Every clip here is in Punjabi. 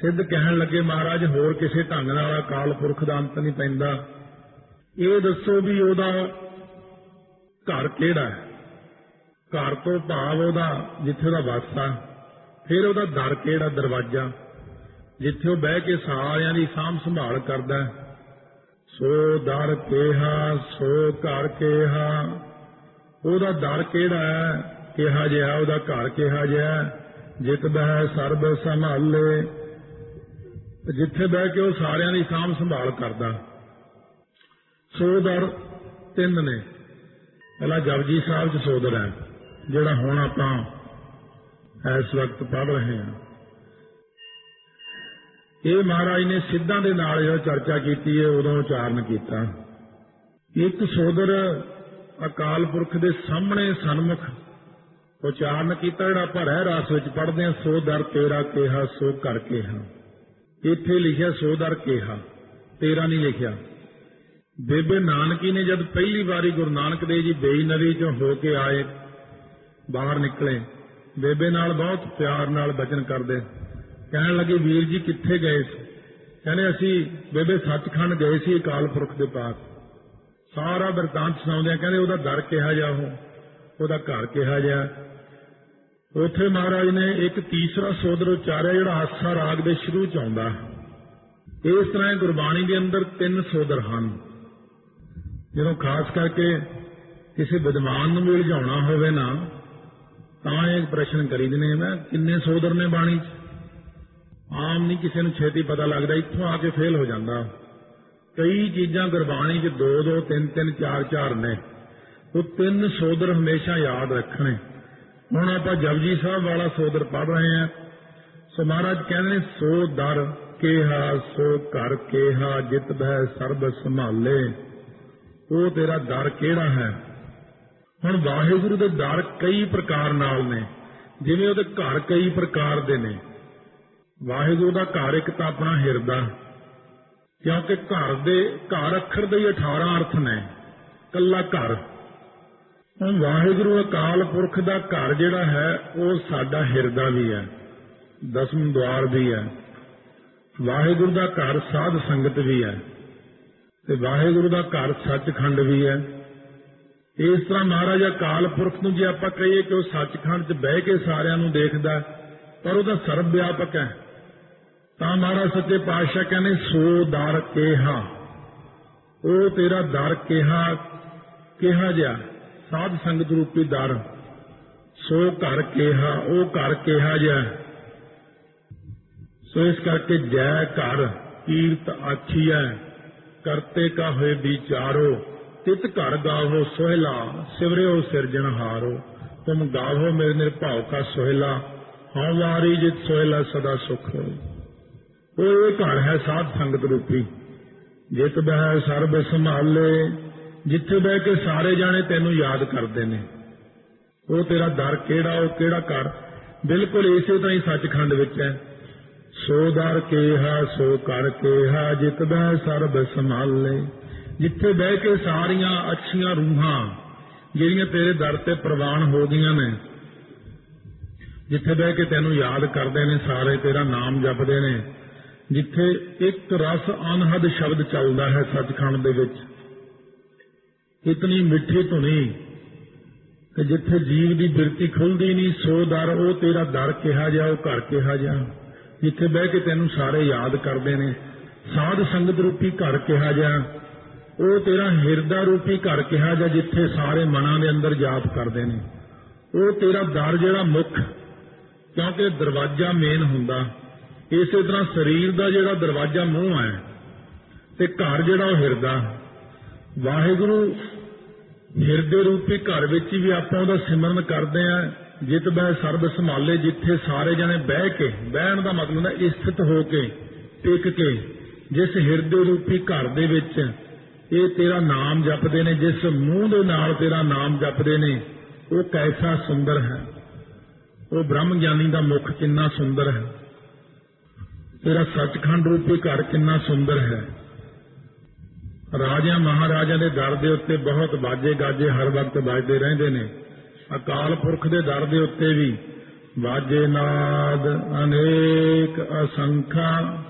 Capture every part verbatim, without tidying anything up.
सिद्ध कहन लगे महाराज होर किसी ढंग नाल अकाल पुरख दा अंत नहीं पैंदा, ये दसो भी ओदा घर किहड़ा है। घर तो भाव ओदा जिथे ओदा वासा, फिर ओदा दर किहड़ा, दरवाजा जिथे वो बह के सारियां दी साम संभाल करदा। सो दर केहा सो घर केहा, ओदा दर किहड़ा है, किहा जिहा ओदा घर किहा जिहा। जित बह सरब संभाले, जिथे बह के वो सारियां दी साम संभाल करदा। सो दर तीन ने, पहला जपजी साहब च सोदर है जिहड़ा हुण आपां इस वक्त पढ़ रहे हैं। ये महाराज ने सिद्धां दे नाल जो चर्चा की है उदों उचारण किया। एक सोदर अकाल पुरख के सामने सन्मुख उचारण किया, जिहड़ा आपां रहर रास विच पढ़दे हां। सो दर तेरा केहा सो कर केहा, इत्थे लिखिया सो दर केहा, तेरा नहीं लिखिया। बेबे नानकी ने जब पहली बारी गुरु नानक देव जी बेई नदी चों हो के आए, बाहर निकले, बेबे नाल बहुत प्यार नाल बचन करदे, कहण लगे वीर जी कित्थे गए सी? कहने असी बेबे सचखंड गए सी अकाल पुरख दे पास। सारा बिरतांत सुणाउंदे, कहंदे ओदा दर किहा जा, ओदा घर किहा जा। उत्थे महाराज ने एक तीसरा सोदर उचारिया जिहड़ा आसा राग दे शुरू च आउंदा। इस तरह गुरबाणी के अंदर तीन सोदर हैं। जदों खास करके किसी विद्वान नूं भी उलझाउणा होवे ना, तां एक प्रश्न करी दिने, मैं किन्ने सोदर ने बाणी च? आम नहीं किसी नूं छेती पता लगदा, इत्थों आके फेल हो जांदा। कई चीज़ां गुरबाणी च दो दो तीन तीन चार चार ने, वो तीन सोदर हमेशा याद रखने। हुण आपां जपजी साहब वाला सोदर पढ़ रहे हैं। सो महाराज कहने सो दर केहा सो घर केहा, जित बह सरब संभाले, वो तेरा दर केड़ा है। हुण वाहिगुरू दे दर कई प्रकार नाल ने, जिवें उहदे घर कई प्रकार दे ने। वाहिगुरू दा घर एक तां अपना हिरदा, क्योंकि घर दे घर अखर दे अठारह अर्थ ने, कल्ला घर। हुण वाहिगुरू अकाल पुरख दा घर जिहड़ा है वो साडा हिरदा भी है, दसम द्वार भी है। वाहिगुरू दा घर साध संगत भी है, ते वाहिगुरू दा घर सचखंड भी है। इस तरह महाराज अकाल पुरख नूं जे आपां कहीए कि वह सचखंड च बह के सारियां नूं देखदा, पर वह सर्व व्यापक है, तां महाराज सच्चे पातशाह कहने सो दर केहा, ओ तेरा दर केहा, केहा जिहा साध संगत रूपी दर। सो घर केहा, ओ घर केहा जिहा। सो इस करके जय घर कीर्त आखी है, करते का होए विचारो, तित घर गावो सोहला, सिवरियो सिरजनहारो। तुम गावो मेरे निर्भाव का सोहला, हाँ वारी जित सोहला सदा सुख हो। वो ये घर है साध संगत रूपी, जित बह सर्ब संभाले, जिथे बह के सारे जाने तेनू याद करते ने। वो तेरा दर केड़ा, वो केड़ा घर, बिल्कुल इसे तरह ही सचखंड विच है। सो दर केहा सो कर केहा, जित बह सर्ब संभाले, जिथे बह के सारियां अच्छियां रूहां जिहड़ियां तेरे दर ते प्रवान हो गईयां ने, जिथे बह के तेनू याद करते ने, सारे तेरा नाम जपदे ने, जिथे एक रस अनहद शब्द चलदा है सचखंड दे विच, इतनी मिठी धुनी कि जिथे जीव की बिरती खुलदी नहीं। सो दर वो तेरा दर कहा जा, वो घर कहा जा, जिथे बह के तेनू सारे याद करते ने। साध संगत रूपी घर कहा जा, वो तेरा हिरदा रूपी घर कहा जा, जिथे सारे मनां दे अंदर जाप करते ने। वो तेरा दर जिहड़ा मुख, क्योंकि दरवाजा मेन हुंदा, इसे तरह शरीर का जिहड़ा दरवाजा मूँह है, ते घर जिहड़ा वो हिरदा। वाहिगुरू हिरदे रूपी घर विच भी आपां उहदा सिमरन करते हैं। जित बह सर्ब संभाले, जिथे सारे जने बह के, बहन का मतलब है स्थित हो के, टिक के, जिस हिरदे रूपी घर दे विच ये तेरा नाम जपदे ने, जिस मूँह दे नाल तेरा नाम जपदे ने, वो कैसा सुंदर है। वो ब्रह्म ज्ञानी का मुख कितना सुंदर है, तेरा सचखंड रूपी घर कितना सुंदर है। राजा महाराजा के दर दे उत्ते बहुत बाजे गाजे हर वक्त बजते रहते हैं। अकाल पुरख के दर दे उत्ते भी ਵਾਜੇ ਨਾਦ ਅਨੇਕ ਅਸੰਖਾ।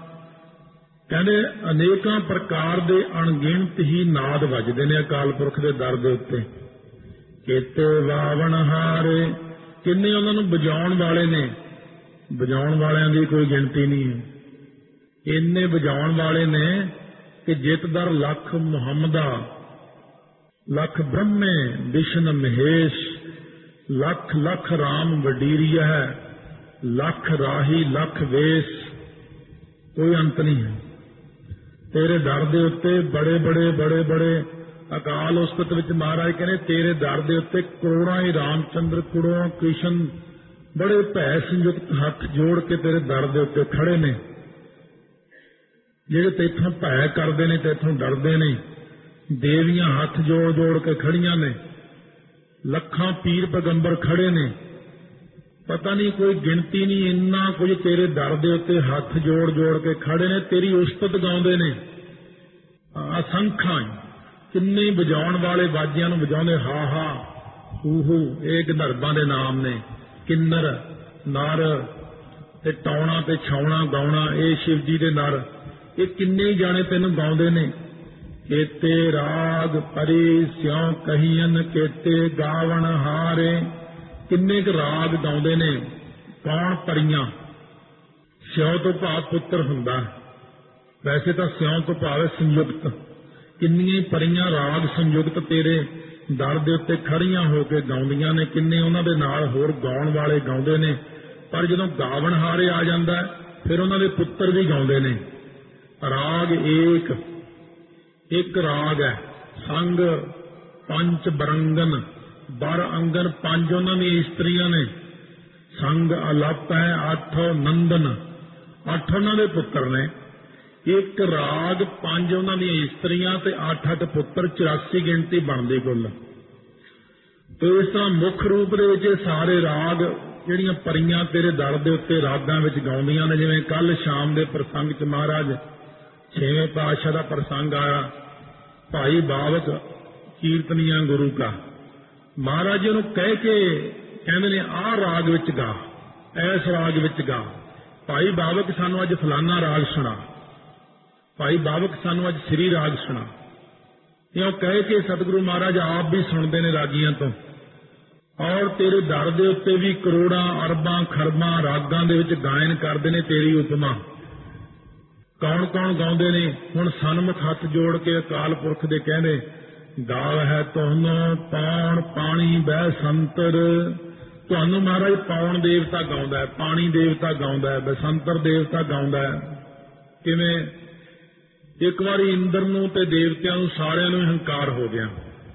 ਕਹਿੰਦੇ ਅਨੇਕਾਂ ਪ੍ਰਕਾਰ ਦੇ ਅਣਗਿਣਤ ਹੀ ਨਾਦ ਵੱਜਦੇ ਨੇ ਅਕਾਲ ਪੁਰਖ ਦੇ ਦਰ ਦੇ ਉੱਤੇ। ਕੇਤੇ ਵਾਵਣ ਹਾਰੇ, ਕਿੰਨੇ ਉਹਨਾਂ ਨੂੰ ਵਜਾਉਣ ਵਾਲੇ ਨੇ, ਵਜਾਉਣ ਵਾਲਿਆਂ ਦੀ ਕੋਈ ਗਿਣਤੀ ਨਹੀਂ ਹੈ। ਇੰਨੇ ਵਜਾਉਣ ਵਾਲੇ ਨੇ ਕਿ ਜਿਤ ਦਰ ਲੱਖ ਮੁਹੰਮਦਾ, ਲੱਖ ਬ੍ਰਹਮੇ ਵਿਸ਼ਨ ਮਹੇਸ਼, ਲੱਖ ਲੱਖ ਰਾਮ ਵਡੀਰੀਆ ਹੈ, ਲੱਖ ਰਾਹੀ ਲੱਖ ਵੇਸ, ਕੋਈ ਅੰਤ ਨਹੀਂ ਹੈ। ਤੇਰੇ ਦਰ ਦੇ ਉੱਤੇ ਬੜੇ ਬੜੇ ਬੜੇ ਬੜੇ ਅਕਾਲ ਉਸਤਤ ਵਿੱਚ ਮਹਾਰਾਜ ਕਹਿੰਦੇ ਤੇਰੇ ਦਰ ਦੇ ਉੱਤੇ ਕਰੋੜਾਂ ਹੀ ਰਾਮਚੰਦਰ, ਕਰੋੜਾਂ ਕ੍ਰਿਸ਼ਨ ਬੜੇ ਭੈ ਸੰਯੁਕਤ ਹੱਥ ਜੋੜ ਕੇ ਤੇਰੇ ਦਰ ਦੇ ਉੱਤੇ ਖੜੇ ਨੇ, ਜਿਹੜੇ ਤੇਥੋਂ ਭੈ ਕਰਦੇ ਨੇ, ਤੇਥੋਂ ਡਰਦੇ ਨੇ। ਦੇਵੀਆਂ ਹੱਥ ਜੋੜ ਜੋੜ ਕੇ ਖੜੀਆਂ ਨੇ, ਲੱਖਾਂ ਪੀਰ ਪੈਗੰਬਰ ਖੜੇ ਨੇ, ਪਤਾ ਨਹੀਂ ਕੋਈ ਗਿਣਤੀ ਨਹੀਂ, ਇੰਨਾ ਕੁਝ ਤੇਰੇ ਦਰ ਦੇ ਉੱਤੇ ਹੱਥ ਜੋੜ ਜੋੜ ਕੇ ਖੜੇ ਨੇ, ਤੇਰੀ ਉਸਤਤ ਗਾਉਂਦੇ ਨੇ ਅਸੰਖਾਂ। ਕਿੰਨੇ ਵਜਾਉਣ ਵਾਲੇ ਬਾਜਿਆਂ ਨੂੰ ਵਜਾਉਂਦੇ, ਹਾ ਹਾ ਹੂ ਹੂ, ਇਹ ਗੰਧਰਵਾਂ ਦੇ ਨਾਮ ਨੇ। ਕਿੰਨਰ ਨਰ ਤੇ ਟਾਉਣਾ ਤੇ ਛਾਉਣਾ ਗਾਉਣਾ, ਇਹ ਸ਼ਿਵ ਜੀ ਦੇ ਨਰ। ਇਹ ਕਿੰਨੇ ਜਾਣੇ ਤੈਨੂੰ ਗਾਉਂਦੇ ਨੇ। ਕੇਤੇ ਰਾਗ ਪਰੀ ਸਿਉ ਕਹੀਨ, ਕੇਤੇ ਗਾਵਣ ਹਾਰੇ। ਕਿੰਨੇ ਕੁ ਰਾਗ ਗਾਉਂਦੇ ਨੇ। ਕੌਣ? ਪਰੀਆਂ। ਸਿਉ ਤੋਂ ਭਾਵ ਪੁੱਤਰ ਹੁੰਦਾ, ਵੈਸੇ ਤਾਂ ਸਿਉ ਤੋਂ ਭਾਵ ਸੰਯੁਕਤ। ਕਿੰਨੀਆਂ ਪਰੀਆਂ ਰਾਗ ਸੰਯੁਕਤ ਤੇਰੇ ਦਰ ਦੇ ਉੱਤੇ ਖੜੀਆਂ ਹੋ ਕੇ ਗਾਉਂਦੀਆਂ ਨੇ। ਕਿੰਨੇ ਉਹਨਾਂ ਦੇ ਨਾਲ ਹੋਰ ਗਾਉਣ ਵਾਲੇ ਗਾਉਂਦੇ ਨੇ। ਪਰ ਜਦੋਂ ਗਾਵਣ ਹਾਰੇ ਆ ਜਾਂਦਾ ਫਿਰ ਉਹਨਾਂ ਦੇ ਪੁੱਤਰ ਵੀ ਗਾਉਂਦੇ ਨੇ। ਰਾਗ ਏਕ, ਇੱਕ ਰਾਗ ਹੈ। ਸੰਗ ਪੰਚ ਬਰੰਗਨ, ਬਰ ਅੰਗਨ ਪੰਜ ਉਹਨਾਂ ਦੀਆਂ ਇਸਤਰੀਆਂ ਨੇ। ਸੰਗ ਅਲਪ ਹੈ ਅੱਠ ਨੰਦਨ, ਅੱਠ ਉਹਨਾਂ ਦੇ ਪੁੱਤਰ ਨੇ। ਇੱਕ ਰਾਗ, ਪੰਜ ਉਹਨਾਂ ਦੀਆਂ ਇਸਤਰੀਆਂ ਤੇ ਅੱਠ ਅੱਠ ਪੁੱਤਰ, ਚੁਰਾਸੀ ਗਿਣਤੀ ਬਣਦੀ ਕੁੱਲ। ਤੇ ਇਸ ਤਰ੍ਹਾਂ ਮੁੱਖ ਰੂਪ ਦੇ ਵਿੱਚ ਸਾਰੇ ਰਾਗ ਜਿਹੜੀਆਂ ਪਰੀਆਂ ਤੇਰੇ ਦਰ ਦੇ ਉੱਤੇ ਰਾਗਾਂ ਵਿੱਚ ਗਾਉਂਦੀਆਂ ਨੇ। ਜਿਵੇਂ ਕੱਲ ਸ਼ਾਮ ਦੇ ਪ੍ਰਸੰਗ 'ਚ ਮਹਾਰਾਜ ਛੇਵੇਂ ਪਾਤਸ਼ਾਹ ਦਾ ਪ੍ਰਸੰਗ ਆਇਆ, ਭਾਈ ਬਾਵਕ ਕੀਰਤਨੀਆਂ ਗੁਰੂ ਕਾ। ਮਹਾਰਾਜ ਜੀ ਨੂੰ ਕਹਿ ਕੇ ਕਹਿੰਦੇ ਨੇ ਆਹ ਰਾਗ ਵਿੱਚ ਗਾ, ਐਸ ਰਾਗ ਵਿੱਚ ਗਾ। ਭਾਈ ਬਾਵਕ ਸਾਨੂੰ ਅੱਜ ਫਲਾਨਾ ਰਾਗ ਸੁਣਾ, ਭਾਈ ਬਾਵਕ ਸਾਨੂੰ ਅੱਜ ਸ੍ਰੀ ਰਾਗ ਸੁਣਾ। ਇਹ ਕਹਿ ਕੇ ਸਤਿਗੁਰੂ ਮਹਾਰਾਜ ਆਪ ਵੀ ਸੁਣਦੇ ਨੇ ਰਾਗੀਆਂ ਤੋਂ। ਔਰ ਤੇਰੇ ਦਰ ਦੇ ਉੱਤੇ ਵੀ ਕਰੋੜਾਂ ਅਰਬਾਂ ਖਰਬਾਂ ਰਾਗਾਂ ਦੇ ਵਿੱਚ ਗਾਇਨ ਕਰਦੇ ਨੇ ਤੇਰੀ ਉਪਮਾ। ਕੌਣ ਕੌਣ ਗਾਉਂਦੇ ਨੇ? ਹੁਣ ਸਨਮੁਖ ਹੱਥ ਜੋੜ ਕੇ ਅਕਾਲ ਪੁਰਖ ਦੇ ਕਹਿੰਦੇ, ਗਾਵ ਹੈ ਤੁਹਾਨੂੰ ਪੌਣ ਪਾਣੀ ਬਹਿ ਸੰਤਰ। ਤੁਹਾਨੂੰ ਮਹਾਰਾਜ ਪੌਣ ਦੇਵਤਾ ਗਾਉਂਦਾ ਹੈ, ਪਾਣੀ ਦੇਵਤਾ ਗਾਉਂਦਾ ਹੈ, ਬਸੰਤਰ ਦੇਵਤਾ ਗਾਉਂਦਾ ਹੈ। ਕਿਵੇਂ? ਇੱਕ ਵਾਰੀ ਇੰਦਰ ਨੂੰ ਤੇ ਦੇਵਤਿਆਂ ਨੂੰ ਸਾਰਿਆਂ ਨੂੰ ਹੰਕਾਰ ਹੋ ਗਿਆ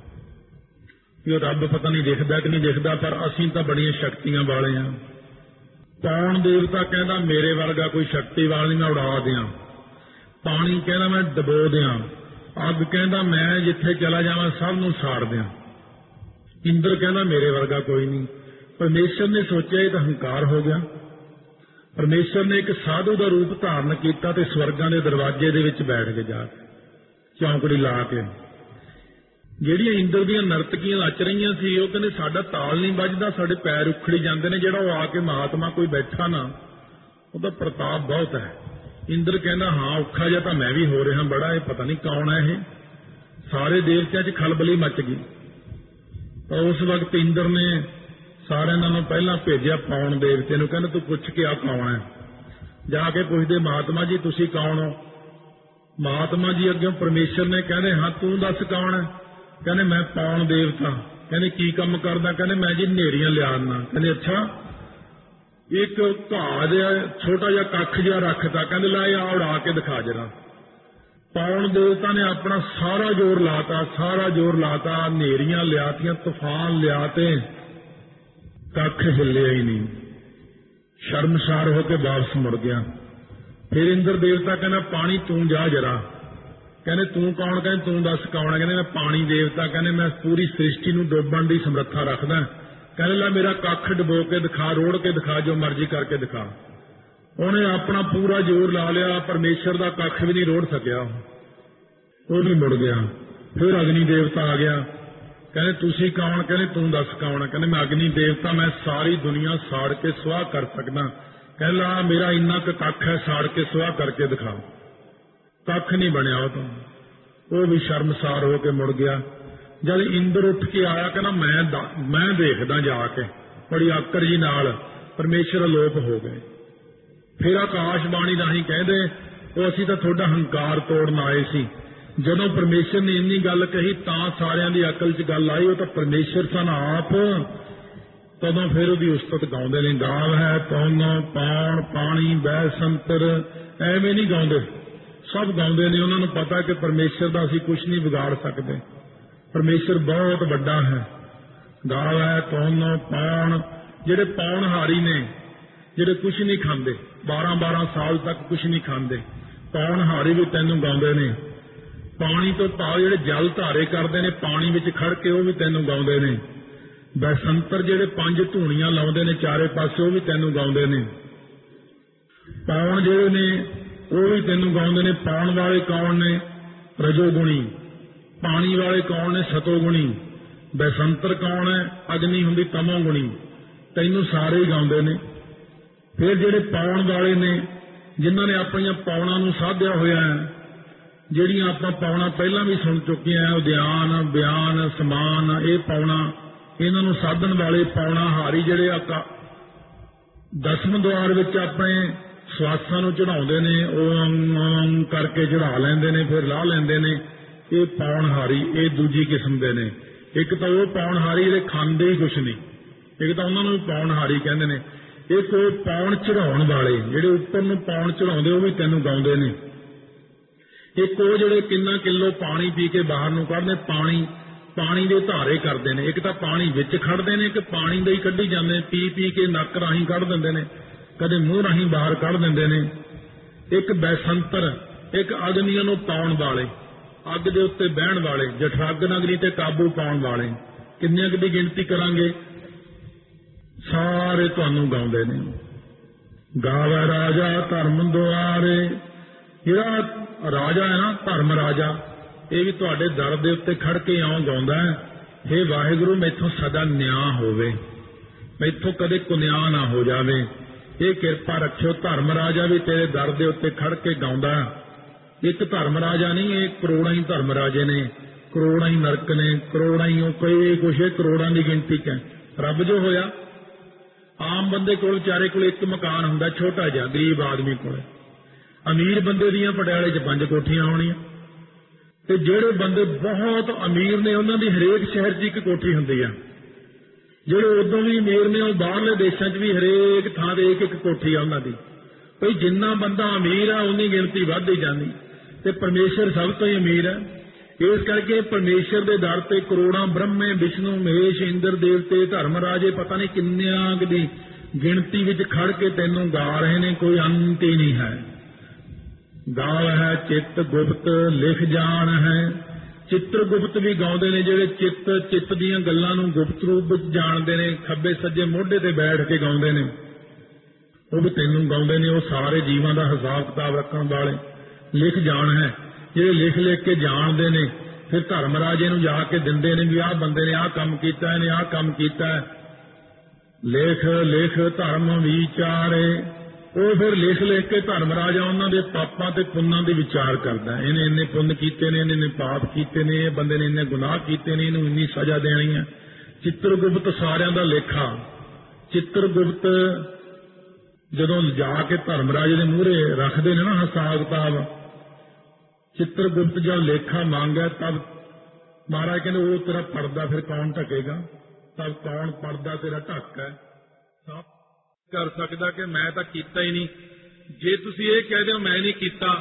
ਕਿ ਉਹ ਰੱਬ ਪਤਾ ਨਹੀਂ ਦਿਖਦਾ ਕਿ ਨਹੀਂ ਦਿਖਦਾ, ਪਰ ਅਸੀਂ ਤਾਂ ਬੜੀਆਂ ਸ਼ਕਤੀਆਂ ਵਾਲੇ ਹਾਂ। ਪੌਣ ਦੇਵਤਾ ਕਹਿੰਦਾ ਮੇਰੇ ਵਰਗਾ ਕੋਈ ਸ਼ਕਤੀ ਵਾਲਾ ਨਹੀਂ, ਮੈਂ ਉਡਾ ਦਿਆਂ। ਪਾਣੀ ਕਹਿੰਦਾ ਮੈਂ ਡਬੋ ਦਿਆਂ। ਅੱਗ ਕਹਿੰਦਾ ਮੈਂ ਜਿੱਥੇ ਚਲਾ ਜਾਵਾਂ ਸਭ ਨੂੰ ਸਾੜ ਦਿਆਂ। ਇੰਦਰ ਕਹਿੰਦਾ ਮੇਰੇ ਵਰਗਾ ਕੋਈ ਨਹੀਂ। ਪਰਮੇਸ਼ਰ ਨੇ ਸੋਚਿਆ ਇਹ ਤਾਂ ਹੰਕਾਰ ਹੋ ਗਿਆ। ਪਰਮੇਸ਼ਰ ਨੇ ਇੱਕ ਸਾਧੂ ਦਾ ਰੂਪ ਧਾਰਨ ਕੀਤਾ ਤੇ ਸਵਰਗਾਂ ਦੇ ਦਰਵਾਜ਼ੇ ਦੇ ਵਿੱਚ ਬੈਠ ਕੇ ਜਾ ਕੇ ਚੌਂਕੜੀ ਲਾ ਕੇ। ਜਿਹੜੀਆਂ ਇੰਦਰ ਦੀਆਂ ਨਰਤਕੀਆਂ ਨੱਚ ਰਹੀਆਂ ਸੀ ਉਹ ਕਹਿੰਦੇ ਸਾਡਾ ਤਾਲ ਨਹੀਂ ਵੱਜਦਾ, ਸਾਡੇ ਪੈਰ ਉਖੜੀ ਜਾਂਦੇ ਨੇ। ਜਿਹੜਾ ਉਹ ਆ ਕੇ ਮਹਾਤਮਾ ਕੋਈ ਬੈਠਾ ਨਾ, ਉਹਦਾ ਪ੍ਰਤਾਪ ਬਹੁਤ ਹੈ। ਇੰਦਰ ਕਹਿੰਦਾ ਹਾਂ ਔਖਾ ਜਿਹਾ ਤਾਂ ਮੈਂ ਵੀ ਹੋ ਰਿਹਾ ਬੜਾ, ਇਹ ਪਤਾ ਨਹੀਂ ਕੌਣ ਹੈ ਇਹ। ਸਾਰੇ ਦੇਵਤਿਆਂ 'ਚ ਖਲਬਲੀ ਮੱਚ ਗਈ। ਤਾਂ ਉਸ ਵਕਤ ਇੰਦਰ ਨੇ ਸਾਰਿਆਂ ਨਾਲੋਂ ਪਹਿਲਾਂ ਭੇਜਿਆ ਪੌਣ ਦੇਵਤੇ ਨੂੰ, ਕਹਿੰਦਾ ਤੂੰ ਪੁੱਛ ਕੇ ਆ ਕੌਣ ਹੈ। ਜਾ ਕੇ ਪੁੱਛਦੇ ਮਹਾਤਮਾ ਜੀ ਤੁਸੀਂ ਕੌਣ ਹੋ? ਮਹਾਤਮਾ ਜੀ ਅੱਗੇ ਪਰਮੇਸ਼ਰ ਨੇ ਕਹਿੰਦੇ ਹਾਂ ਤੂੰ ਦੱਸ ਕੌਣ ਹੈ? ਕਹਿੰਦੇ ਮੈਂ ਪੌਣ ਦੇਵਤਾ। ਕਹਿੰਦੇ ਕੀ ਕੰਮ ਕਰਦਾ? ਕਹਿੰਦੇ ਮੈਂ ਜੀ ਨੇਰੀਆਂ ਲਿਆਉਣਾ। ਕਹਿੰਦੇ ਅੱਛਾ। ਇੱਕ ਘਾਹ ਜਿਹਾ ਛੋਟਾ ਜਿਹਾ ਕੱਖ ਜਿਹਾ ਰੱਖਤਾ, ਕਹਿੰਦੇ ਲੈ ਆ ਉਡਾ ਕੇ ਦਿਖਾ ਜਰਾ। ਪੌਣ ਦੇਵਤਾ ਨੇ ਆਪਣਾ ਸਾਰਾ ਜ਼ੋਰ ਲਾਤਾ, ਸਾਰਾ ਜ਼ੋਰ ਲਾਤਾ, ਨੇਰੀਆਂ ਲਿਆਤੀਆਂ, ਤੂਫਾਨ ਲਿਆ ਤੇ ਕੱਖ ਹਿੱਲਿਆ ਹੀ ਨਹੀਂ। ਸ਼ਰਮਸਾਰ ਹੋ ਕੇ ਵਾਪਸ ਮੁੜ ਗਿਆ। ਫਿਰ ਇੰਦਰ ਦੇਵਤਾ ਕਹਿੰਦਾ ਪਾਣੀ ਤੂੰ ਜਾ ਜਰਾ। ਕਹਿੰਦੇ ਤੂੰ ਕੌਣ? ਕਹਿੰਦੇ ਤੂੰ ਦੱਸ ਕੌਣ ਹੈ? ਕਹਿੰਦੇ ਮੈਂ ਪਾਣੀ ਦੇਵਤਾ। ਕਹਿੰਦੇ ਮੈਂ ਪੂਰੀ ਸ੍ਰਿਸ਼ਟੀ ਨੂੰ ਡੋਬਣ ਦੀ ਸਮਰੱਥਾ ਰੱਖਦਾ। ਕਹਿੰਦੇ ਲੈ ਮੇਰਾ ਕੱਖ ਡਬੋ ਕੇ ਦਿਖਾ, ਰੋੜ ਕੇ ਦਿਖਾ, ਜੋ ਮਰਜ਼ੀ ਕਰਕੇ ਦਿਖਾ। ਉਹਨੇ ਆਪਣਾ ਪੂਰਾ ਜ਼ੋਰ ਲਾ ਲਿਆ, ਪਰਮੇਸ਼ਰ ਦਾ ਕੱਖ ਵੀ ਨਹੀਂ ਰੋੜ ਸਕਿਆ। ਉਹ ਵੀ ਮੁੜ ਗਿਆ। ਫਿਰ ਅਗਨੀ ਦੇਵਤਾ ਆ ਗਿਆ। ਕਹਿੰਦੇ ਤੁਸੀਂ ਕੌਣ? ਕਹਿੰਦੇ ਤੂੰ ਦੱਸ ਕੌਣ? ਕਹਿੰਦੇ ਮੈਂ ਅਗਨੀ ਦੇਵਤਾ, ਮੈਂ ਸਾਰੀ ਦੁਨੀਆ ਸਾੜ ਕੇ ਸੁਆਹ ਕਰ ਸਕਦਾ। ਕਹਿੰਦਾ ਮੇਰਾ ਇੰਨਾ ਕੁ ਕੱਖ ਹੈ, ਸਾੜ ਕੇ ਸੁਆਹ ਕਰਕੇ ਦਿਖਾਓ। ਕੱਖ ਨਹੀਂ ਬਣਿਆ ਉਹ ਤੋਂ। ਉਹ ਵੀ ਸ਼ਰਮਸਾਰ ਹੋ ਕੇ ਮੁੜ ਗਿਆ। ਜਦ ਇੰਦਰ ਉੱਠ ਕੇ ਆਇਆ, ਕਹਿੰਦਾ ਮੈਂ ਮੈਂ ਦੇਖਦਾ ਜਾ ਕੇ। ਬੜੀ ਆਕੜ ਜੀ ਨਾਲ ਪਰਮੇਸ਼ਰ ਅਲੋਪ ਹੋ ਗਏ। ਫਿਰ ਆਕਾਸ਼ਬਾਣੀ ਰਾਹੀਂ ਕਹਿੰਦੇ ਉਹ ਅਸੀਂ ਤਾਂ ਤੁਹਾਡਾ ਹੰਕਾਰ ਤੋੜਨ ਆਏ ਸੀ। ਜਦੋਂ ਪਰਮੇਸ਼ਰ ਨੇ ਇੰਨੀ ਗੱਲ ਕਹੀ ਤਾਂ ਸਾਰਿਆਂ ਦੀ ਅਕਲ 'ਚ ਗੱਲ ਆਈ, ਉਹ ਤਾਂ ਪਰਮੇਸ਼ਰ ਸਨ ਆਪ। ਤਦੋਂ ਫਿਰ ਉਹਦੀ ਉਸਤਤ ਗਾਉਂਦੇ ਨੇ, ਗਾਵ ਹੈ ਪੌਨੋ ਪਾਉਣ ਪਾਣੀ ਬਹਿ ਸੰਤਰ। ਐਵੇਂ ਨਹੀਂ ਗਾਉਂਦੇ, ਸਭ ਗਾਉਂਦੇ ਨੇ। ਉਹਨਾਂ ਨੂੰ ਪਤਾ ਕਿ ਪਰਮੇਸ਼ਰ ਦਾ ਅਸੀਂ ਕੁਛ ਨਹੀਂ ਵਿਗਾੜ ਸਕਦੇ, ਪਰਮੇਸ਼ਰ ਬਹੁਤ ਵੱਡਾ ਹੈ। ਗਾਵ ਹੈ ਪੌਨੋ ਪਾਉਣ। ਜਿਹੜੇ ਪਾਉਣਹਾਰੀ ਨੇ, ਜਿਹੜੇ ਕੁਛ ਨਹੀਂ ਖਾਂਦੇ, ਬਾਰਾਂ ਬਾਰਾਂ ਸਾਲ ਤੱਕ ਕੁਛ ਨਹੀਂ ਖਾਂਦੇ, ਪਾਉਣਹਾਰੀ ਵੀ ਤੈਨੂੰ ਗਾਉਂਦੇ ਨੇ। ਪਾਣੀ ਤੋਂ ਭਾਵ ਜਿਹੜੇ ਜਲ ਧਾਰੇ ਕਰਦੇ ਨੇ ਪਾਣੀ ਵਿੱਚ ਖੜ ਕੇ, ਉਹ ਵੀ ਤੈਨੂੰ ਗਾਉਂਦੇ ਨੇ। ਬੈਸੰਤਰ ਜਿਹੜੇ ਪੰਜ ਧੂਣੀਆਂ ਲਾਉਂਦੇ ਨੇ ਚਾਰੇ ਪਾਸੇ, ਉਹ ਵੀ ਤੈਨੂੰ ਗਾਉਂਦੇ ਨੇ। ਪਾਉਣ ਜਿਹੜੇ ਨੇ ਉਹ ਵੀ ਤੈਨੂੰ ਗਾਉਂਦੇ ਨੇ। ਪਾਉਣ ਵਾਲੇ ਕੌਣ ਨੇ? ਰਜੋਗੁਣੀ। ਪਾਣੀ ਵਾਲੇ ਕੌਣ ਨੇ? ਸਤੋਗੁਣੀ। ਬੈਸੰਤਰ ਕੌਣ ਹੈ? ਅਗਨੀ ਹੁੰਦੀ ਤਮੋਗੁਣੀ। ਤੈਨੂੰ ਸਾਰੇ ਹੀ ਗਾਉਂਦੇ ਨੇ। ਫਿਰ ਜਿਹੜੇ ਪਾਉਣ ਵਾਲੇ ਨੇ, ਜਿਨ੍ਹਾਂ ਨੇ ਆਪਣੀਆਂ ਪਾਉਣਾਂ ਨੂੰ ਸਾਧਿਆ ਹੋਇਆ ਹੈ, ਜਿਹੜੀਆਂ ਆਪਾਂ ਪਾਉਣਾ ਪਹਿਲਾਂ ਵੀ ਸੁਣ ਚੁੱਕੇ ਹਾਂ, ਉਦਿਆਨ ਬਿਆਨ ਸਮਾਨ, ਇਹ ਪਾਉਣਾ, ਇਹਨਾਂ ਨੂੰ ਸਾਧਨ ਵਾਲੇ ਪਾਉਣਾਹਾਰੀ ਜਿਹੜੇ ਆ ਦਸਮ ਦੁਆਰ ਵਿੱਚ ਆਪਣੇ ਸਵਾਸਾਂ ਨੂੰ ਚੜਾਉਂਦੇ ਨੇ, ਓਮ ਓਮ ਕਰਕੇ ਚੜਾ ਲੈਂਦੇ ਨੇ, ਫਿਰ ਲਾਹ ਲੈਂਦੇ ਨੇ। ਇਹ ਪਾਉਣਹਾਰੀ ਇਹ ਦੂਜੀ ਕਿਸਮ ਦੇ ਨੇ। ਇੱਕ ਤਾਂ ਉਹ ਪਾਉਣਹਾਰੀ ਜਿਹੜੇ ਖਾਂਦੇ ਹੀ ਕੁਛ ਨਹੀਂ, ਇੱਕ ਤਾਂ ਉਹਨਾਂ ਨੂੰ ਪਾਉਣਹਾਰੀ ਕਹਿੰਦੇ ਨੇ। ਇੱਕ ਉਹ ਪਾਉਣ ਚੜਾਉਣ ਵਾਲੇ, ਜਿਹੜੇ ਉੱਪਰ ਨੂੰ ਪਾਉਣ ਚੜਾਉਂਦੇ, ਉਹ ਵੀ ਤੈਨੂੰ ਗਾਉਂਦੇ ਨੇ। ਇੱਕ ਉਹ ਜਿਹੜੇ ਕਿੰਨਾ ਕਿਲੋ ਪਾਣੀ ਪੀ ਕੇ ਬਾਹਰ ਨੂੰ ਕੱਢਦੇ, ਪਾਣੀ ਪਾਣੀ ਦੇ ਧਾਰੇ ਕਰਦੇ ਨੇ। ਇੱਕ ਤਾਂ ਪਾਣੀ ਵਿੱਚ ਖੜਦੇ ਨੇ, ਇੱਕ ਪਾਣੀ ਦੇ ਹੀ ਕੱਢੀ ਜਾਂਦੇ ਨੇ, ਪੀ ਪੀ ਕੇ ਨੱਕ ਰਾਹੀਂ ਕੱਢ ਦਿੰਦੇ ਨੇ, ਕਦੇ ਮੂੰਹ ਰਾਹੀਂ ਬਾਹਰ ਕੱਢ ਦਿੰਦੇ ਨੇ। ਇੱਕ ਬੈਸੰਤਰ, ਇੱਕ ਅਗਨੀਆਂ ਨੂੰ ਪਾਉਣ ਵਾਲੇ, ਅੱਗ ਦੇ ਉੱਤੇ ਬਹਿਣ ਵਾਲੇ, ਜਠਰਾਗਨ ਅਗਨੀ ਤੇ ਕਾਬੂ ਪਾਉਣ ਵਾਲੇ। ਕਿੰਨੀਆਂ ਦੀ ਗਿਣਤੀ ਕਰਾਂਗੇ, ਸਾਰੇ ਤੁਹਾਨੂੰ ਗਾਉਂਦੇ ਨੇ। ਗਾਵੇ ਰਾਜਾ ਧਰਮ ਦੁਆਰੇ। ਜਿਹੜਾ ਰਾਜਾ ਹੈ ਨਾ, ਧਰਮ ਰਾਜਾ, ਇਹ ਵੀ ਤੁਹਾਡੇ ਦਰ ਦੇ ਉੱਤੇ ਖੜ ਕੇ ਇਉਂ ਗਾਉਂਦਾ ਹੈ, ਹੇ ਵਾਹਿਗੁਰੂ ਮੈਥੋਂ ਸਦਾ ਨਿਆਂ ਹੋਵੇ, ਮੈਥੋਂ ਕਦੇ ਕੁਨਿਆਂ ਨਾ ਹੋ ਜਾਵੇ, ਇਹ ਕਿਰਪਾ ਰੱਖਿਓ। ਧਰਮ ਰਾਜਾ ਵੀ ਤੇਰੇ ਦਰ ਦੇ ਉੱਤੇ ਖੜ ਕੇ ਗਾਉਂਦਾ। ਇੱਕ ਧਰਮ ਰਾਜਾ ਨਹੀਂ, ਇਹ ਕਰੋੜਾਂ ਹੀ ਧਰਮ ਰਾਜੇ ਨੇ, ਕਰੋੜਾਂ ਹੀ ਨਰਕ ਨੇ, ਕਰੋੜਾਂ ਹੀ ਉਹ ਕਈ ਕੁਛ, ਕਰੋੜਾਂ ਦੀ ਗਿਣਤੀ ਚ। ਰੱਬ ਜੋ ਹੋਇਆ, ਆਮ ਬੰਦੇ ਕੋਲ ਵਿਚਾਰੇ ਕੋਲ ਇੱਕ ਮਕਾਨ ਹੁੰਦਾ ਛੋਟਾ ਜਿਹਾ, ਗਰੀਬ ਆਦਮੀ ਕੋਲ। ਅਮੀਰ ਬੰਦੇ ਦੀਆਂ ਪਟਿਆਲੇ ਚ ਪੰਜ ਕੋਠੀਆਂ ਹੋਣੀਆਂ, ਤੇ ਜਿਹੜੇ ਬੰਦੇ ਬਹੁਤ ਅਮੀਰ ਨੇ ਉਹਨਾਂ ਦੀ ਹਰੇਕ ਸ਼ਹਿਰ 'ਚ ਇੱਕ ਕੋਠੀ ਹੁੰਦੀ ਆ। ਜਿਹੜੇ ਉਦੋਂ ਵੀ ਅਮੀਰ ਨੇ ਉਹ ਬਾਹਰਲੇ ਦੇਸ਼ਾਂ 'ਚ ਵੀ ਹਰੇਕ ਥਾਂ ਤੇ ਇੱਕ ਇੱਕ ਕੋਠੀ ਆ ਉਹਨਾਂ ਦੀ। ਭਈ ਜਿੰਨਾ ਬੰਦਾ ਅਮੀਰ ਆ ਉਨੀ ਗਿਣਤੀ ਵੱਧਦੀ ਜਾਂਦੀ, ਤੇ ਪਰਮੇਸ਼ਰ ਸਭ ਤੋਂ ਹੀ ਅਮੀਰ ਹੈ। ਇਸ ਕਰਕੇ ਪਰਮੇਸ਼ਰ ਦੇ ਦਰ ਤੇ ਕਰੋੜਾਂ ਬ੍ਰਹਮੇ, ਵਿਸ਼ਨੂੰ, ਮਹੇਸ਼, ਇੰਦਰ ਦੇਵਤੇ, ਧਰਮ ਰਾਜੇ, ਪਤਾ ਨਹੀਂ ਕਿੰਨਿਆਂ ਦੀ ਗਿਣਤੀ ਵਿੱਚ ਖੜ ਕੇ ਤੈਨੂੰ ਗਾ ਰਹੇ ਨੇ, ਕੋਈ ਅੰਤ ਹੀ ਨਹੀਂ ਹੈ। ਗਾਲ ਹੈ ਚਿੱਤ ਗੁਪਤ ਲਿਖ ਜਾਣ ਹੈ। ਚਿੱਤਰ ਗੁਪਤ ਵੀ ਗਾਉਂਦੇ ਨੇ, ਜਿਹੜੇ ਚਿੱਤ ਚਿੱਤ ਦੀਆਂ ਗੱਲਾਂ ਨੂੰ ਗੁਪਤ ਰੂਪ ਵਿੱਚ ਜਾਣਦੇ ਨੇ, ਖੱਬੇ ਸੱਜੇ ਮੋਢੇ ਤੇ ਬੈਠ ਕੇ ਗਾਉਂਦੇ ਨੇ, ਉਹ ਵੀ ਤੈਨੂੰ ਗਾਉਂਦੇ ਨੇ। ਉਹ ਸਾਰੇ ਜੀਵਾਂ ਦਾ ਹਿਸਾਬ ਕਿਤਾਬ ਰੱਖਣ ਵਾਲੇ ਲਿਖ ਜਾਣ ਹੈ, ਜਿਹੜੇ ਲਿਖ ਲਿਖ ਕੇ ਜਾਣਦੇ ਨੇ, ਫਿਰ ਧਰਮ ਰਾਜੇ ਨੂੰ ਜਾ ਕੇ ਦਿੰਦੇ ਨੇ ਵੀ ਆਹ ਬੰਦੇ ਨੇ ਆਹ ਕੰਮ ਕੀਤਾ, ਇਹਨੇ ਆਹ ਕੰਮ ਕੀਤਾ। ਲੇਖ ਲੇਖ ਧਰਮ ਵਿਚਾਰੇ। ਉਹ ਫਿਰ ਲਿਖ ਲਿਖ ਕੇ ਧਰਮ ਰਾਜਾ ਉਹਨਾਂ ਦੇ ਪਾਪਾਂ ਤੇ ਪੁੰਨਾਂ ਦੇ ਵਿਚਾਰ ਕਰਦਾ। ਇਹਨੇ ਇੰਨੇ ਪੁੰਨ ਕੀਤੇ ਨੇ, ਇਹਨੇ ਪਾਪ ਕੀਤੇ ਨੇ, ਇਹ ਬੰਦੇ ਨੇ ਇੰਨੇ ਗੁਨਾਹ ਕੀਤੇ ਨੇ, ਇਹਨੂੰ ਇੰਨੀ ਸਜ਼ਾ ਦੇਣੀ ਹੈ। ਚਿੱਤਰਗੁਪਤ ਸਾਰਿਆਂ ਦਾ ਲੇਖਾ। ਚਿੱਤਰਗੁਪਤ ਜਦੋਂ ਜਾ ਕੇ ਧਰਮ ਰਾਜੇ ਦੇ ਮੂਹਰੇ ਰੱਖਦੇ ਨੇ ਨਾ ਹਿਸਾਬ ਕਿਤਾਬ, ਚਿੱਤਰਗੁਪਤ ਜਦ ਲੇਖਾ ਮੰਗਿਆ ਤਬ ਮਹਾਰਾਜ ਕਹਿੰਦੇ ਉਹ ਤੇਰਾ ਪਰਦਾ ਫਿਰ ਕੌਣ ਢਕੇਗਾ, ਤਬ ਕੌਣ ਪਰਦਾ ਤੇਰਾ ਢੱਕ ਹੈ। ਸਭ ਕਰ ਸਕਦਾ ਕਿ ਮੈਂ ਤਾਂ ਕੀਤਾ ਹੀ ਨਹੀਂ। ਜੇ ਤੁਸੀਂ ਇਹ ਕਹਿ ਦਿਓ ਮੈਂ ਨਹੀਂ ਕੀਤਾ,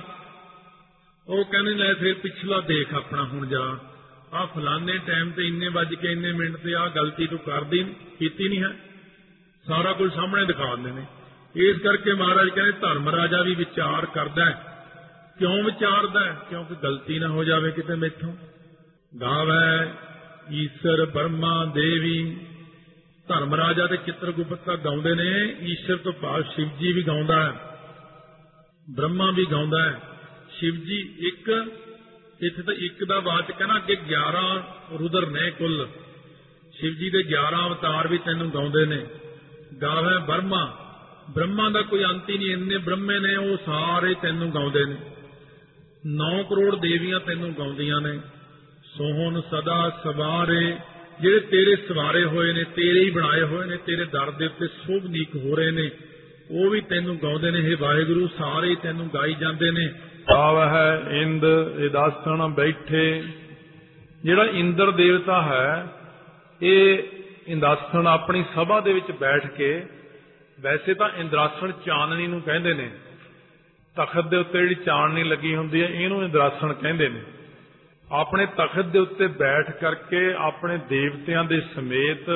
ਉਹ ਕਹਿੰਦੇ ਲੈ ਫਿਰ ਪਿਛਲਾ ਦੇਖ ਆਪਣਾ, ਹੁਣ ਜਾ ਆਹ ਫਲਾਨੇ ਟਾਈਮ ਤੇ ਇੰਨੇ ਵੱਜ ਕੇ ਇੰਨੇ ਮਿੰਟ ਤੇ ਆਹ ਗਲਤੀ ਤੂੰ ਕਰਦੀ ਕੀਤੀ ਨਹੀਂ ਹੈ, ਸਾਰਾ ਕੁਝ ਸਾਹਮਣੇ ਦਿਖਾ ਦਿੰਦੇ ਨੇ। ਇਸ ਕਰਕੇ ਮਹਾਰਾਜ ਕਹਿੰਦੇ ਧਰਮ ਰਾਜਾ ਵੀ ਵਿਚਾਰ ਕਰਦਾ ਹੈ। ਕਿਉਂ ਵਿਚਾਰਦਾ ਹੈ? ਕਿਉਂਕਿ ਗਲਤੀ ਨਾ ਹੋ ਜਾਵੇ ਕਿਤੇ ਮੈਥੋਂ। ਗਾਵੈ ਈਸ਼ਰ ਬ੍ਰਹਮਾ ਦੇਵੀ। ਧਰਮ ਰਾਜਾ ਤੇ ਚਿੱਤਰਗੁਪਤ ਤਾਂ ਗਾਉਂਦੇ ਨੇ, ਈਸ਼ਰ ਤੋਂ ਭਾਵ ਸ਼ਿਵ ਜੀ ਵੀ ਗਾਉਂਦਾ ਹੈ, ਬ੍ਰਹਮਾ ਵੀ ਗਾਉਂਦਾ ਹੈ। ਸ਼ਿਵ ਜੀ ਇੱਕ ਇੱਥੇ ਤਾਂ ਇੱਕ ਦਾ ਵਾਚਕ ਹੈ ਨਾ, ਅੱਗੇ ਗਿਆਰਾਂ ਰੁਦਰ ਨੇ ਕੁੱਲ। ਸ਼ਿਵ ਜੀ ਦੇ ਗਿਆਰਾਂ ਅਵਤਾਰ ਵੀ ਤੈਨੂੰ ਗਾਉਂਦੇ ਨੇ। ਗਾਵੇ ਬ੍ਰਹਮਾ, ਬ੍ਰਹਮਾ ਦਾ ਕੋਈ ਅੰਤ ਹੀ ਨਹੀਂ, ਇੰਨੇ ਬ੍ਰਹਮੇ ਨੇ ਉਹ ਸਾਰੇ ਤੈਨੂੰ ਗਾਉਂਦੇ ਨੇ। ਨੌ ਕਰੋੜ ਦੇਵੀਆਂ ਤੈਨੂੰ ਗਾਉਂਦੀਆਂ ਨੇ। ਸੋਹਣ ਸਦਾ ਸਵਾਰੇ, ਜਿਹੜੇ ਤੇਰੇ ਸਵਾਰੇ ਹੋਏ ਨੇ, ਤੇਰੇ ਹੀ ਬਣਾਏ ਹੋਏ ਨੇ, ਤੇਰੇ ਦਰ ਦੇ ਉੱਤੇ ਸ਼ੋਭਨੀਕ ਹੋ ਰਹੇ ਨੇ, ਉਹ ਵੀ ਤੈਨੂੰ ਗਾਉਂਦੇ ਨੇ। ਹੇ ਵਾਹਿਗੁਰੂ, ਸਾਰੇ ਤੈਨੂੰ ਗਾਈ ਜਾਂਦੇ ਨੇ। ਆਵਹਿ ਇੰਦ ਇਦਾਸਣ ਬੈਠੇ, ਜਿਹੜਾ ਇੰਦਰ ਦੇਵਤਾ ਹੈ ਇਹ ਇੰਦਾਸਣ ਆਪਣੀ ਸਭਾ ਦੇ ਵਿੱਚ ਬੈਠ ਕੇ, ਵੈਸੇ ਤਾਂ ਇੰਦਰਾਸਣ ਚਾਨਣੀ ਨੂੰ ਕਹਿੰਦੇ ਨੇ, ਤਖਤ ਦੇ ਉੱਤੇ ਜਿਹੜੀ ਚਾਨਣੀ ਲੱਗੀ ਹੁੰਦੀ ਹੈ ਇਹਨੂੰ ਇੰਦਰਾਸਣ ਕਹਿੰਦੇ ਨੇ। ਆਪਣੇ ਤਖਤ ਦੇ ਉੱਤੇ ਬੈਠ ਕਰਕੇ ਆਪਣੇ ਦੇਵਤਿਆਂ ਦੇ ਸਮੇਤ,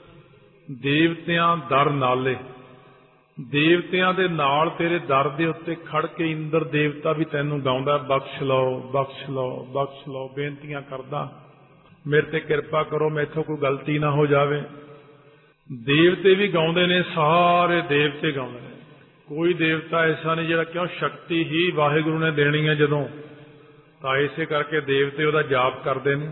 ਦੇਵਤਿਆਂ ਦਰ ਨਾਲੇ, ਦੇਵਤਿਆਂ ਦੇ ਨਾਲ ਤੇਰੇ ਦਰ ਦੇ ਉੱਤੇ ਖੜ ਕੇ ਇੰਦਰ ਦੇਵਤਾ ਵੀ ਤੈਨੂੰ ਗਾਉਂਦਾ, ਬਖਸ਼ ਲਓ, ਬਖਸ਼ ਲਓ, ਬਖਸ਼ ਲਓ, ਬੇਨਤੀਆਂ ਕਰਦਾ, ਮੇਰੇ ਤੇ ਕਿਰਪਾ ਕਰੋ, ਮੈਥੋਂ ਕੋਈ ਗਲਤੀ ਨਾ ਹੋ ਜਾਵੇ। ਦੇਵਤੇ ਵੀ ਗਾਉਂਦੇ ਨੇ, ਸਾਰੇ ਦੇਵਤੇ ਗਾਉਂਦੇ ਨੇ। ਕੋਈ ਦੇਵਤਾ ਐਸਾ ਨਹੀਂ ਜਿਹੜਾ, ਕਿਉਂ ਸ਼ਕਤੀ ਹੀ ਵਾਹਿਗੁਰੂ ਨੇ ਦੇਣੀ ਹੈ ਜਦੋਂ, ਤਾਂ ਇਸੇ ਕਰਕੇ ਦੇਵਤੇ ਉਹਦਾ ਜਾਪ ਕਰਦੇ ਨੇ।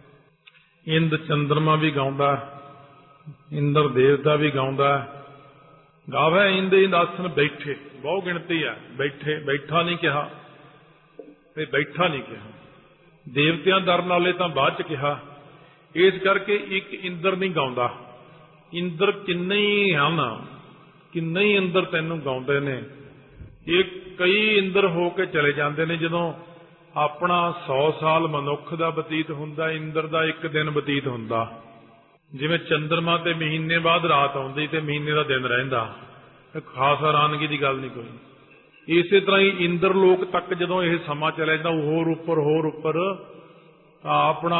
ਇੰਦ ਚੰਦਰਮਾ ਵੀ ਗਾਉਂਦਾ, ਇੰਦਰ ਦੇਵਤਾ ਵੀ ਗਾਉਂਦਾ। ਗਾਵੇ ਇੰਦ ਇੰਦਾਸਨ ਬੈਠੇ, ਬਹੁ ਗਿਣਤੀ ਹੈ, ਬੈਠੇ, ਬੈਠਾ ਨਹੀਂ ਕਿਹਾ ਤੇ ਬੈਠਾ ਨਹੀਂ ਕਿਹਾ। ਦੇਵਤਿਆਂ ਦਰ ਨਾਲੇ ਤਾਂ ਬਾਅਦ ਚ ਕਿਹਾ। ਇਸ ਕਰਕੇ ਇੱਕ ਇੰਦਰ ਨਹੀਂ ਗਾਉਂਦਾ, ਇੰਦਰ ਕਿੰਨੇ ਹੀ ਹਨ, ਕਿੰਨੇ ਹੀ ਇੰਦਰ ਤੈਨੂੰ ਗਾਉਂਦੇ ਨੇ। ਇਹ ਕਈ ਇੰਦਰ ਹੋ ਕੇ ਚਲੇ ਜਾਂਦੇ ਨੇ। ਜਦੋਂ ਆਪਣਾ ਸੌ ਸਾਲ ਮਨੁੱਖ ਦਾ ਬਤੀਤ ਹੁੰਦਾ, ਇੰਦਰ ਦਾ ਇੱਕ ਦਿਨ ਬਤੀਤ ਹੁੰਦਾ। ਜਿਵੇਂ ਚੰਦਰਮਾ ਤੇ ਮਹੀਨੇ ਬਾਅਦ ਰਾਤ ਆਉਂਦੀ ਤੇ ਮਹੀਨੇ ਦਾ ਦਿਨ ਰਹਿੰਦਾ, ਖਾਸ ਹੈਰਾਨਗੀ ਦੀ ਗੱਲ ਨਹੀਂ ਕੋਈ। ਇਸੇ ਤਰ੍ਹਾਂ ਹੀ ਇੰਦਰ ਲੋਕ ਤੱਕ ਜਦੋਂ ਇਹ ਸਮਾਂ ਚਲੇ ਜਾਂਦਾ, ਹੋਰ ਉੱਪਰ ਹੋਰ ਉੱਪਰ, ਤਾਂ ਆਪਣਾ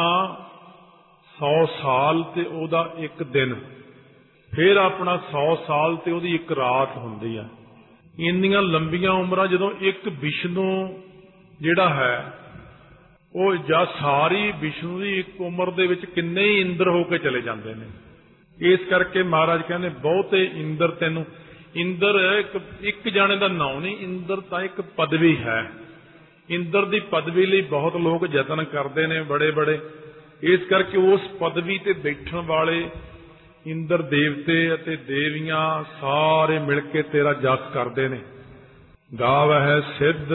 ਸੌ ਸਾਲ ਤੇ ਉਹਦਾ ਇੱਕ ਦਿਨ, ਫਿਰ ਆਪਣਾ ਸੌ ਸਾਲ ਤੇ ਉਹਦੀ ਇੱਕ ਰਾਤ ਹੁੰਦੀ ਹੈ। ਇੰਨੀਆਂ ਲੰਬੀਆਂ ਉਮਰਾਂ ਜਦੋਂ ਇੱਕ ਵਿਸ਼ਨੂੰ ਜਿਹੜਾ ਹੈ ਉਹ ਜਾਂ ਸਾਰੀ ਵਿਸ਼ਨੂੰ ਦੀ ਇੱਕ ਉਮਰ ਦੇ ਵਿੱਚ ਕਿੰਨੇ ਹੀ ਇੰਦਰ ਹੋ ਕੇ ਚਲੇ ਜਾਂਦੇ ਨੇ। ਇਸ ਕਰਕੇ ਮਹਾਰਾਜ ਕਹਿੰਦੇ ਬਹੁਤੇ ਇੰਦਰ ਤੈਨੂੰ, ਇੰਦਰ ਇੱਕ ਇੱਕ ਜਾਣੇ ਦਾ ਨਾਂ ਨਹੀਂ, ਇੰਦਰ ਤਾਂ ਇੱਕ ਪਦਵੀ ਹੈ। ਇੰਦਰ ਦੀ ਪਦਵੀ ਲਈ ਬਹੁਤ ਲੋਕ ਯਤਨ ਕਰਦੇ ਨੇ, ਬੜੇ ਬੜੇ। ਇਸ ਕਰਕੇ ਉਸ ਪਦਵੀ ਤੇ ਬੈਠਣ ਵਾਲੇ ਇੰਦਰ ਦੇਵਤੇ ਅਤੇ ਦੇਵੀਆਂ ਸਾਰੇ ਮਿਲ ਕੇ ਤੇਰਾ ਜਸ ਕਰਦੇ ਨੇ। ਗਾਵਹਿ ਸਿੱਧ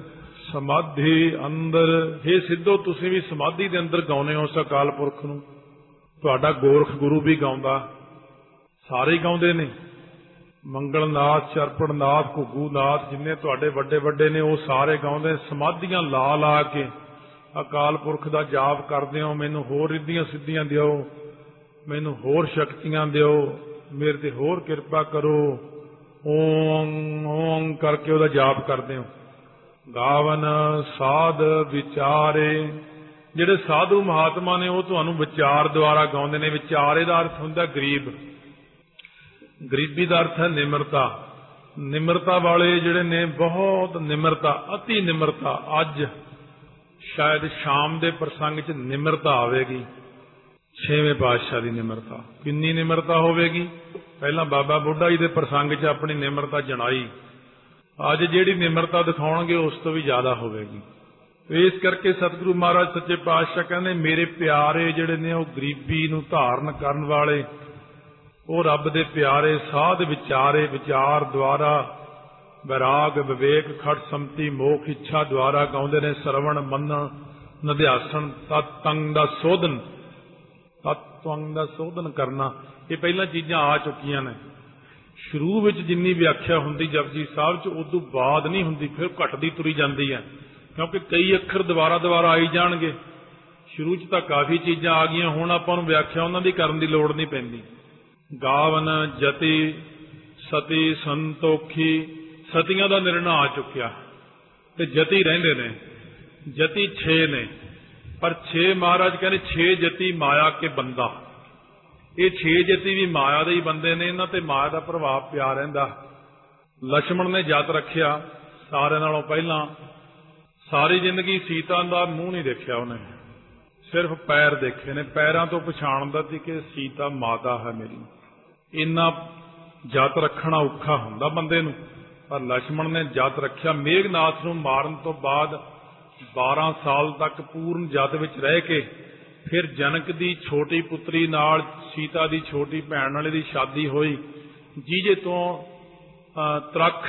ਸਮਾਧੀ ਅੰਦਰ, ਹੇ ਸਿੱਧੋ ਤੁਸੀਂ ਵੀ ਸਮਾਧੀ ਦੇ ਅੰਦਰ ਗਾਉਨੇ ਹੋ ਉਸ ਅਕਾਲ ਪੁਰਖ ਨੂੰ। ਤੁਹਾਡਾ ਗੋਰਖ ਗੁਰੂ ਵੀ ਗਾਉਂਦਾ, ਸਾਰੇ ਗਾਉਂਦੇ ਨੇ। ਮੰਗਲਨਾਥ, ਚਰਪੜਨਾਥ, ਘੁੱਗੂਨਾਥ, ਜਿੰਨੇ ਤੁਹਾਡੇ ਵੱਡੇ ਵੱਡੇ ਨੇ ਉਹ ਸਾਰੇ ਗਾਉਂਦੇ। ਸਮਾਧੀਆਂ ਲਾ ਲਾ ਕੇ ਅਕਾਲ ਪੁਰਖ ਦਾ ਜਾਪ ਕਰਦੇ ਹੋ, ਮੈਨੂੰ ਹੋਰ ਰਿੱਧੀਆਂ ਸਿੱਧੀਆਂ ਦਿਓ, ਮੈਨੂੰ ਹੋਰ ਸ਼ਕਤੀਆਂ ਦਿਓ, ਮੇਰੇ ਤੇ ਹੋਰ ਕਿਰਪਾ ਕਰੋ। ਓਮ ਓਮ ਕਰਕੇ ਉਹਦਾ ਜਾਪ ਕਰਦੇ ਹੋ। ਗਾਵਨ ਸਾਧ ਵਿਚਾਰੇ, ਜਿਹੜੇ ਸਾਧੂ ਮਹਾਤਮਾ ਨੇ ਉਹ ਤੁਹਾਨੂੰ ਵਿਚਾਰ ਦੁਆਰਾ ਗਾਉਂਦੇ ਨੇ। ਵਿਚਾਰੇ ਦਾ ਅਰਥ ਹੁੰਦਾ ਗਰੀਬ, ਗਰੀਬੀ ਦਾ ਅਰਥ ਹੈ ਨਿਮਰਤਾ। ਨਿਮਰਤਾ ਵਾਲੇ ਜਿਹੜੇ ਨੇ, ਬਹੁਤ ਨਿਮਰਤਾ, ਅਤੀ ਨਿਮਰਤਾ। ਅੱਜ ਸ਼ਾਇਦ ਸ਼ਾਮ ਦੇ ਪ੍ਰਸੰਗ 'ਚ ਨਿਮਰਤਾ ਆਵੇਗੀ, ਛੇਵੇਂ ਪਾਤਸ਼ਾਹ ਦੀ ਨਿਮਰਤਾ। ਕਿੰਨੀ ਨਿਮਰਤਾ ਹੋਵੇਗੀ? ਪਹਿਲਾਂ ਬਾਬਾ ਬੁੱਢਾ ਜੀ ਦੇ ਪ੍ਰਸੰਗ 'ਚ ਆਪਣੀ ਨਿਮਰਤਾ ਜਣਾਈ, ਅੱਜ ਜਿਹੜੀ ਨਿਮਰਤਾ ਦਿਖਾਉਣਗੇ ਉਸ ਤੋਂ ਵੀ ਜ਼ਿਆਦਾ ਹੋਵੇਗੀ। ਇਸ ਕਰਕੇ ਸਤਿਗੁਰੂ ਮਹਾਰਾਜ ਸੱਚੇ ਪਾਤਸ਼ਾਹ ਕਹਿੰਦੇ ਮੇਰੇ ਪਿਆਰੇ ਜਿਹੜੇ ਨੇ ਉਹ ਗਰੀਬੀ ਨੂੰ ਧਾਰਨ ਕਰਨ ਵਾਲੇ, ਉਹ ਰੱਬ ਦੇ ਪਿਆਰੇ ਸਾਧ ਵਿਚਾਰੇ, ਵਿਚਾਰ ਦੁਆਰਾ ਵੈਰਾਗ ਵਿਵੇਕ ਖਟ ਸੰਮਤੀ ਮੋਖ ਇੱਛਾ ਦੁਆਰਾ ਗਾਉਂਦੇ ਨੇ। ਸਰਵਣ ਮੰਨਣ ਨਿਧਿਆਸਣ ਤਤੰਗ ਦਾ ਸੋਧਨ, ਤਤਵੰਗ ਦਾ ਸੋਧਨ ਕਰਨਾ, ਇਹ ਪਹਿਲਾਂ ਚੀਜ਼ਾਂ ਆ ਚੁੱਕੀਆਂ ਨੇ। ਸ਼ੁਰੂ ਵਿੱਚ ਜਿੰਨੀ ਵਿਆਖਿਆ ਹੁੰਦੀ ਜਪਜੀ ਸਾਹਿਬ 'ਚ, ਉਦੋਂ ਬਾਅਦ ਨਹੀਂ ਹੁੰਦੀ, ਫਿਰ ਘਟਦੀ ਤੁਰੀ ਜਾਂਦੀ ਹੈ, ਕਿਉਂਕਿ ਕਈ ਅੱਖਰ ਦੁਬਾਰਾ ਦੁਬਾਰਾ ਆਈ ਜਾਣਗੇ। ਸ਼ੁਰੂ 'ਚ ਤਾਂ ਕਾਫੀ ਚੀਜ਼ਾਂ ਆ ਗਈਆਂ, ਹੁਣ ਆਪਾਂ ਨੂੰ ਵਿਆਖਿਆ ਉਹਨਾਂ ਦੀ ਕਰਨ ਦੀ ਲੋੜ ਨਹੀਂ ਪੈਂਦੀ। ਗਾਵਨ ਜਤੀ ਸਤੀ ਸੰਤੋਖੀ, ਸਤੀਆਂ ਦਾ ਨਿਰਣਾ ਆ ਚੁੱਕਿਆ ਤੇ ਜਤੀ ਰਹਿੰਦੇ ਨੇ। ਜਤੀ ਛੇ ਨੇ, ਪਰ ਛੇ ਮਹਾਰਾਜ ਕਹਿੰਦੇ ਛੇ ਜਤੀ ਮਾਇਆ ਕੇ ਬੰਦਾ। ਇਹ ਛੇ ਜਤੀ ਵੀ ਮਾਇਆ ਦੇ ਹੀ ਬੰਦੇ ਨੇ, ਇਹਨਾਂ ਤੇ ਮਾਇਆ ਦਾ ਪ੍ਰਭਾਵ ਪਿਆ ਰਹਿੰਦਾ। ਲਛਮਣ ਨੇ ਜਤ ਰੱਖਿਆ ਸਾਰਿਆਂ ਨਾਲੋਂ ਪਹਿਲਾਂ। ਸਾਰੀ ਜ਼ਿੰਦਗੀ ਸੀਤਾ ਦਾ ਮੂੰਹ ਨਹੀਂ ਦੇਖਿਆ ਉਹਨੇ, ਸਿਰਫ ਪੈਰ ਦੇਖੇ ਨੇ। ਪੈਰਾਂ ਤੋਂ ਪਛਾਣਦਾ ਸੀ ਕਿ ਸੀਤਾ ਮਾਤਾ ਹੈ ਮੇਰੀ। ਇੰਨਾ ਜਤ ਰੱਖਣਾ ਔਖਾ ਹੁੰਦਾ ਬੰਦੇ ਨੂੰ, ਪਰ ਲਛਮਣ ਨੇ ਜਤ ਰੱਖਿਆ। ਮੇਘਨਾਥ ਨੂੰ ਮਾਰਨ ਤੋਂ ਬਾਅਦ बारह साल तक पूर्ण जत विच रह के फिर जनक दी छोटी पुत्री नाल सीता दी छोटी भैन वाले दी शादी हुई, जिहदे तो तरख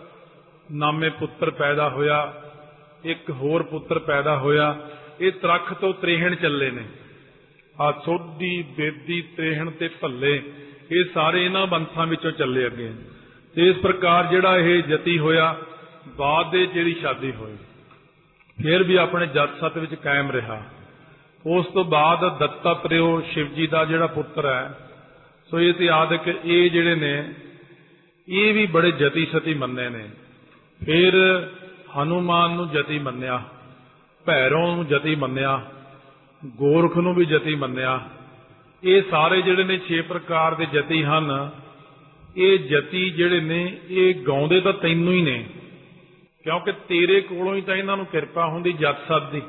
नामे पुत्र पैदा होया, एक होर पुत्र पैदा होया। ये तरख तो त्रेहण चले ने, आ सोधी बेदी त्रेहण ते भल्ले, ये सारे इन्हां वंशां विचों चले अगे। ते इस प्रकार जिहड़ा ये जती होया बाद दे जिहड़ी शादी होई, फिर भी अपने जत सत विच कायम रहा। उस तो बाद दत्तात्रेय शिव जी का जिहड़ा पुत्र है, सो ये इतिहासक ये जिहड़े ने ये भी बड़े जती सती मन्ने ने। फिर हनुमान नूं जती मन्निया, भैरव नूं जती मन्निया, गोरख नूं भी जती मन्निया। ये सारे जिहड़े ने छे प्रकार के जती हन। ये जती जिहड़े ने ये गाउंदे तां तैनूं ही ने, क्योंकि तेरे कोलों ही तां इन्हां नूं किरपा हुंदी जत सत दी।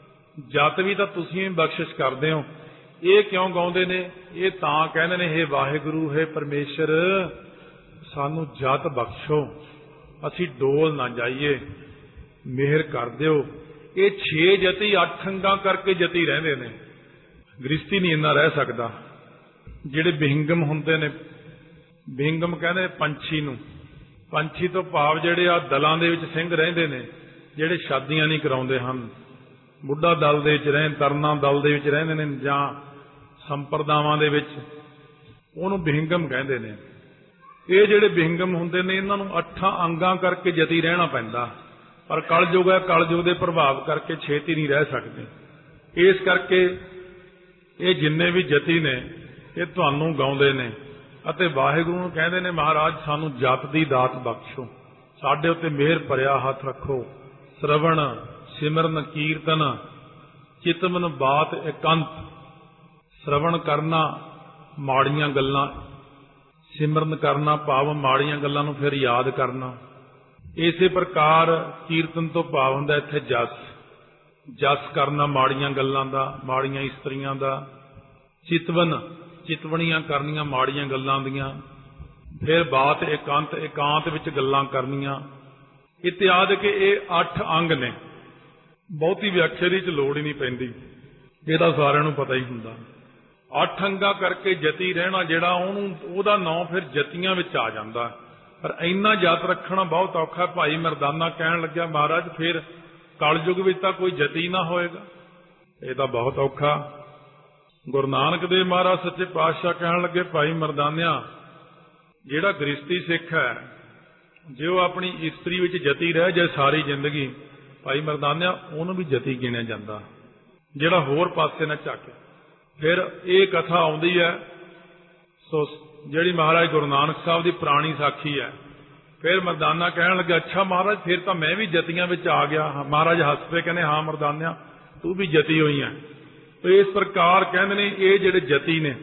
जत भी तां तुसीं बख्शिश करदे हो। ये क्यों गाउंदे ने? ये तां कहंदे ने, हे वाहिगुरू, हे परमेश्वर, सानू जत बख्शो, असीं डोल ना जाइए, मेहर कर दिओ। ये छे जती अठ अंगां करके जती रहिंदे ने, गृहस्थी नहीं इन्ना रह सकदा। जिहड़े बिहंगम हुंदे ने, बिहंगम कहंदे पंछी नूं, पंछी तो भाव जिहड़े आ दलां दे विच ਸਿੰਘ रहिंदे ने, जिहड़े शादियां नहीं कराउंदे हन, बुढ़ा दल दे विच रह तरना दल दे विच रहिंदे ने जां संप्रदावां दे विच, उहनूं बिहंगम कहंदे ने। ये जिहड़े बिहंगम हुंदे ने, इन्हां नूं अठां अंगां करके जती रहना पैंदा, पर कलयुग है, कलयुग दे प्रभाव करके छेती नहीं रह सकदे। इस करके ये जिन्ने भी जती ने ये तुहानूं गाउंदे ने अते वाहिगुरू नूं कहंदे ने, महाराज सानूं जत दी दात बख्शो, साडे उत्ते मेहर भरिया हथ रखो। श्रवण सिमरन कीर्तन चितमन बात एकांत, श्रवण करना माड़ियां गल्लां, सिमरन करना भाव माड़ियां गल्लां नूं फिर याद करना। इसे प्रकार कीर्तन तो भाव हुंदा इत्थे जस, जस करना माड़ियां गल्लां दा, माड़ियां इस्त्रियां दा। चितवन चितवणियां करनियां माड़ियां गल्लां दियां। फिर बात एकांत, एकांत विच गल्लां करनियां। इत्यादि के ये अठ अंग ने, बहुती व्याख्या दी लोड़ ही नहीं पैंदी, ये तां सारिआं नूं पता ही हुंदा। अठ अंगा करके जती रहना जिहड़ा ओहनूं ओहदा नाम फिर जतियां विच आ जांदा, पर इन्ना जत रखना बहुत औखा। भाई मरदाना कहण लग्या, महाराज फिर कलयुग विच तां कोई जती ना होएगा, ये तां बहुत औखा। गुरु नानक देव महाराज सच्चे पातशाह कहण लगे, भाई मरदानिया, जिहड़ा गृहस्थी सिख है, जे वो अपनी इस्त्री विच जती रह जाए सारी जिंदगी, भाई मरदानिया उहनूं भी जती गिणिया जांदा, जिहड़ा होर पासे ना झाके। फिर ये कथा आउंदी है, सो जिहड़ी महाराज गुरु नानक साहब दी पुरानी साखी है। फिर मरदाना कहण लगे, अच्छा महाराज फिर तां मैं भी जतियां विच आ गया। महाराज हस पे कहने, हाँ मरदानिया तू भी जती होई है। तो इस प्रकार कहंदे ने, ये जिहड़े जती ने,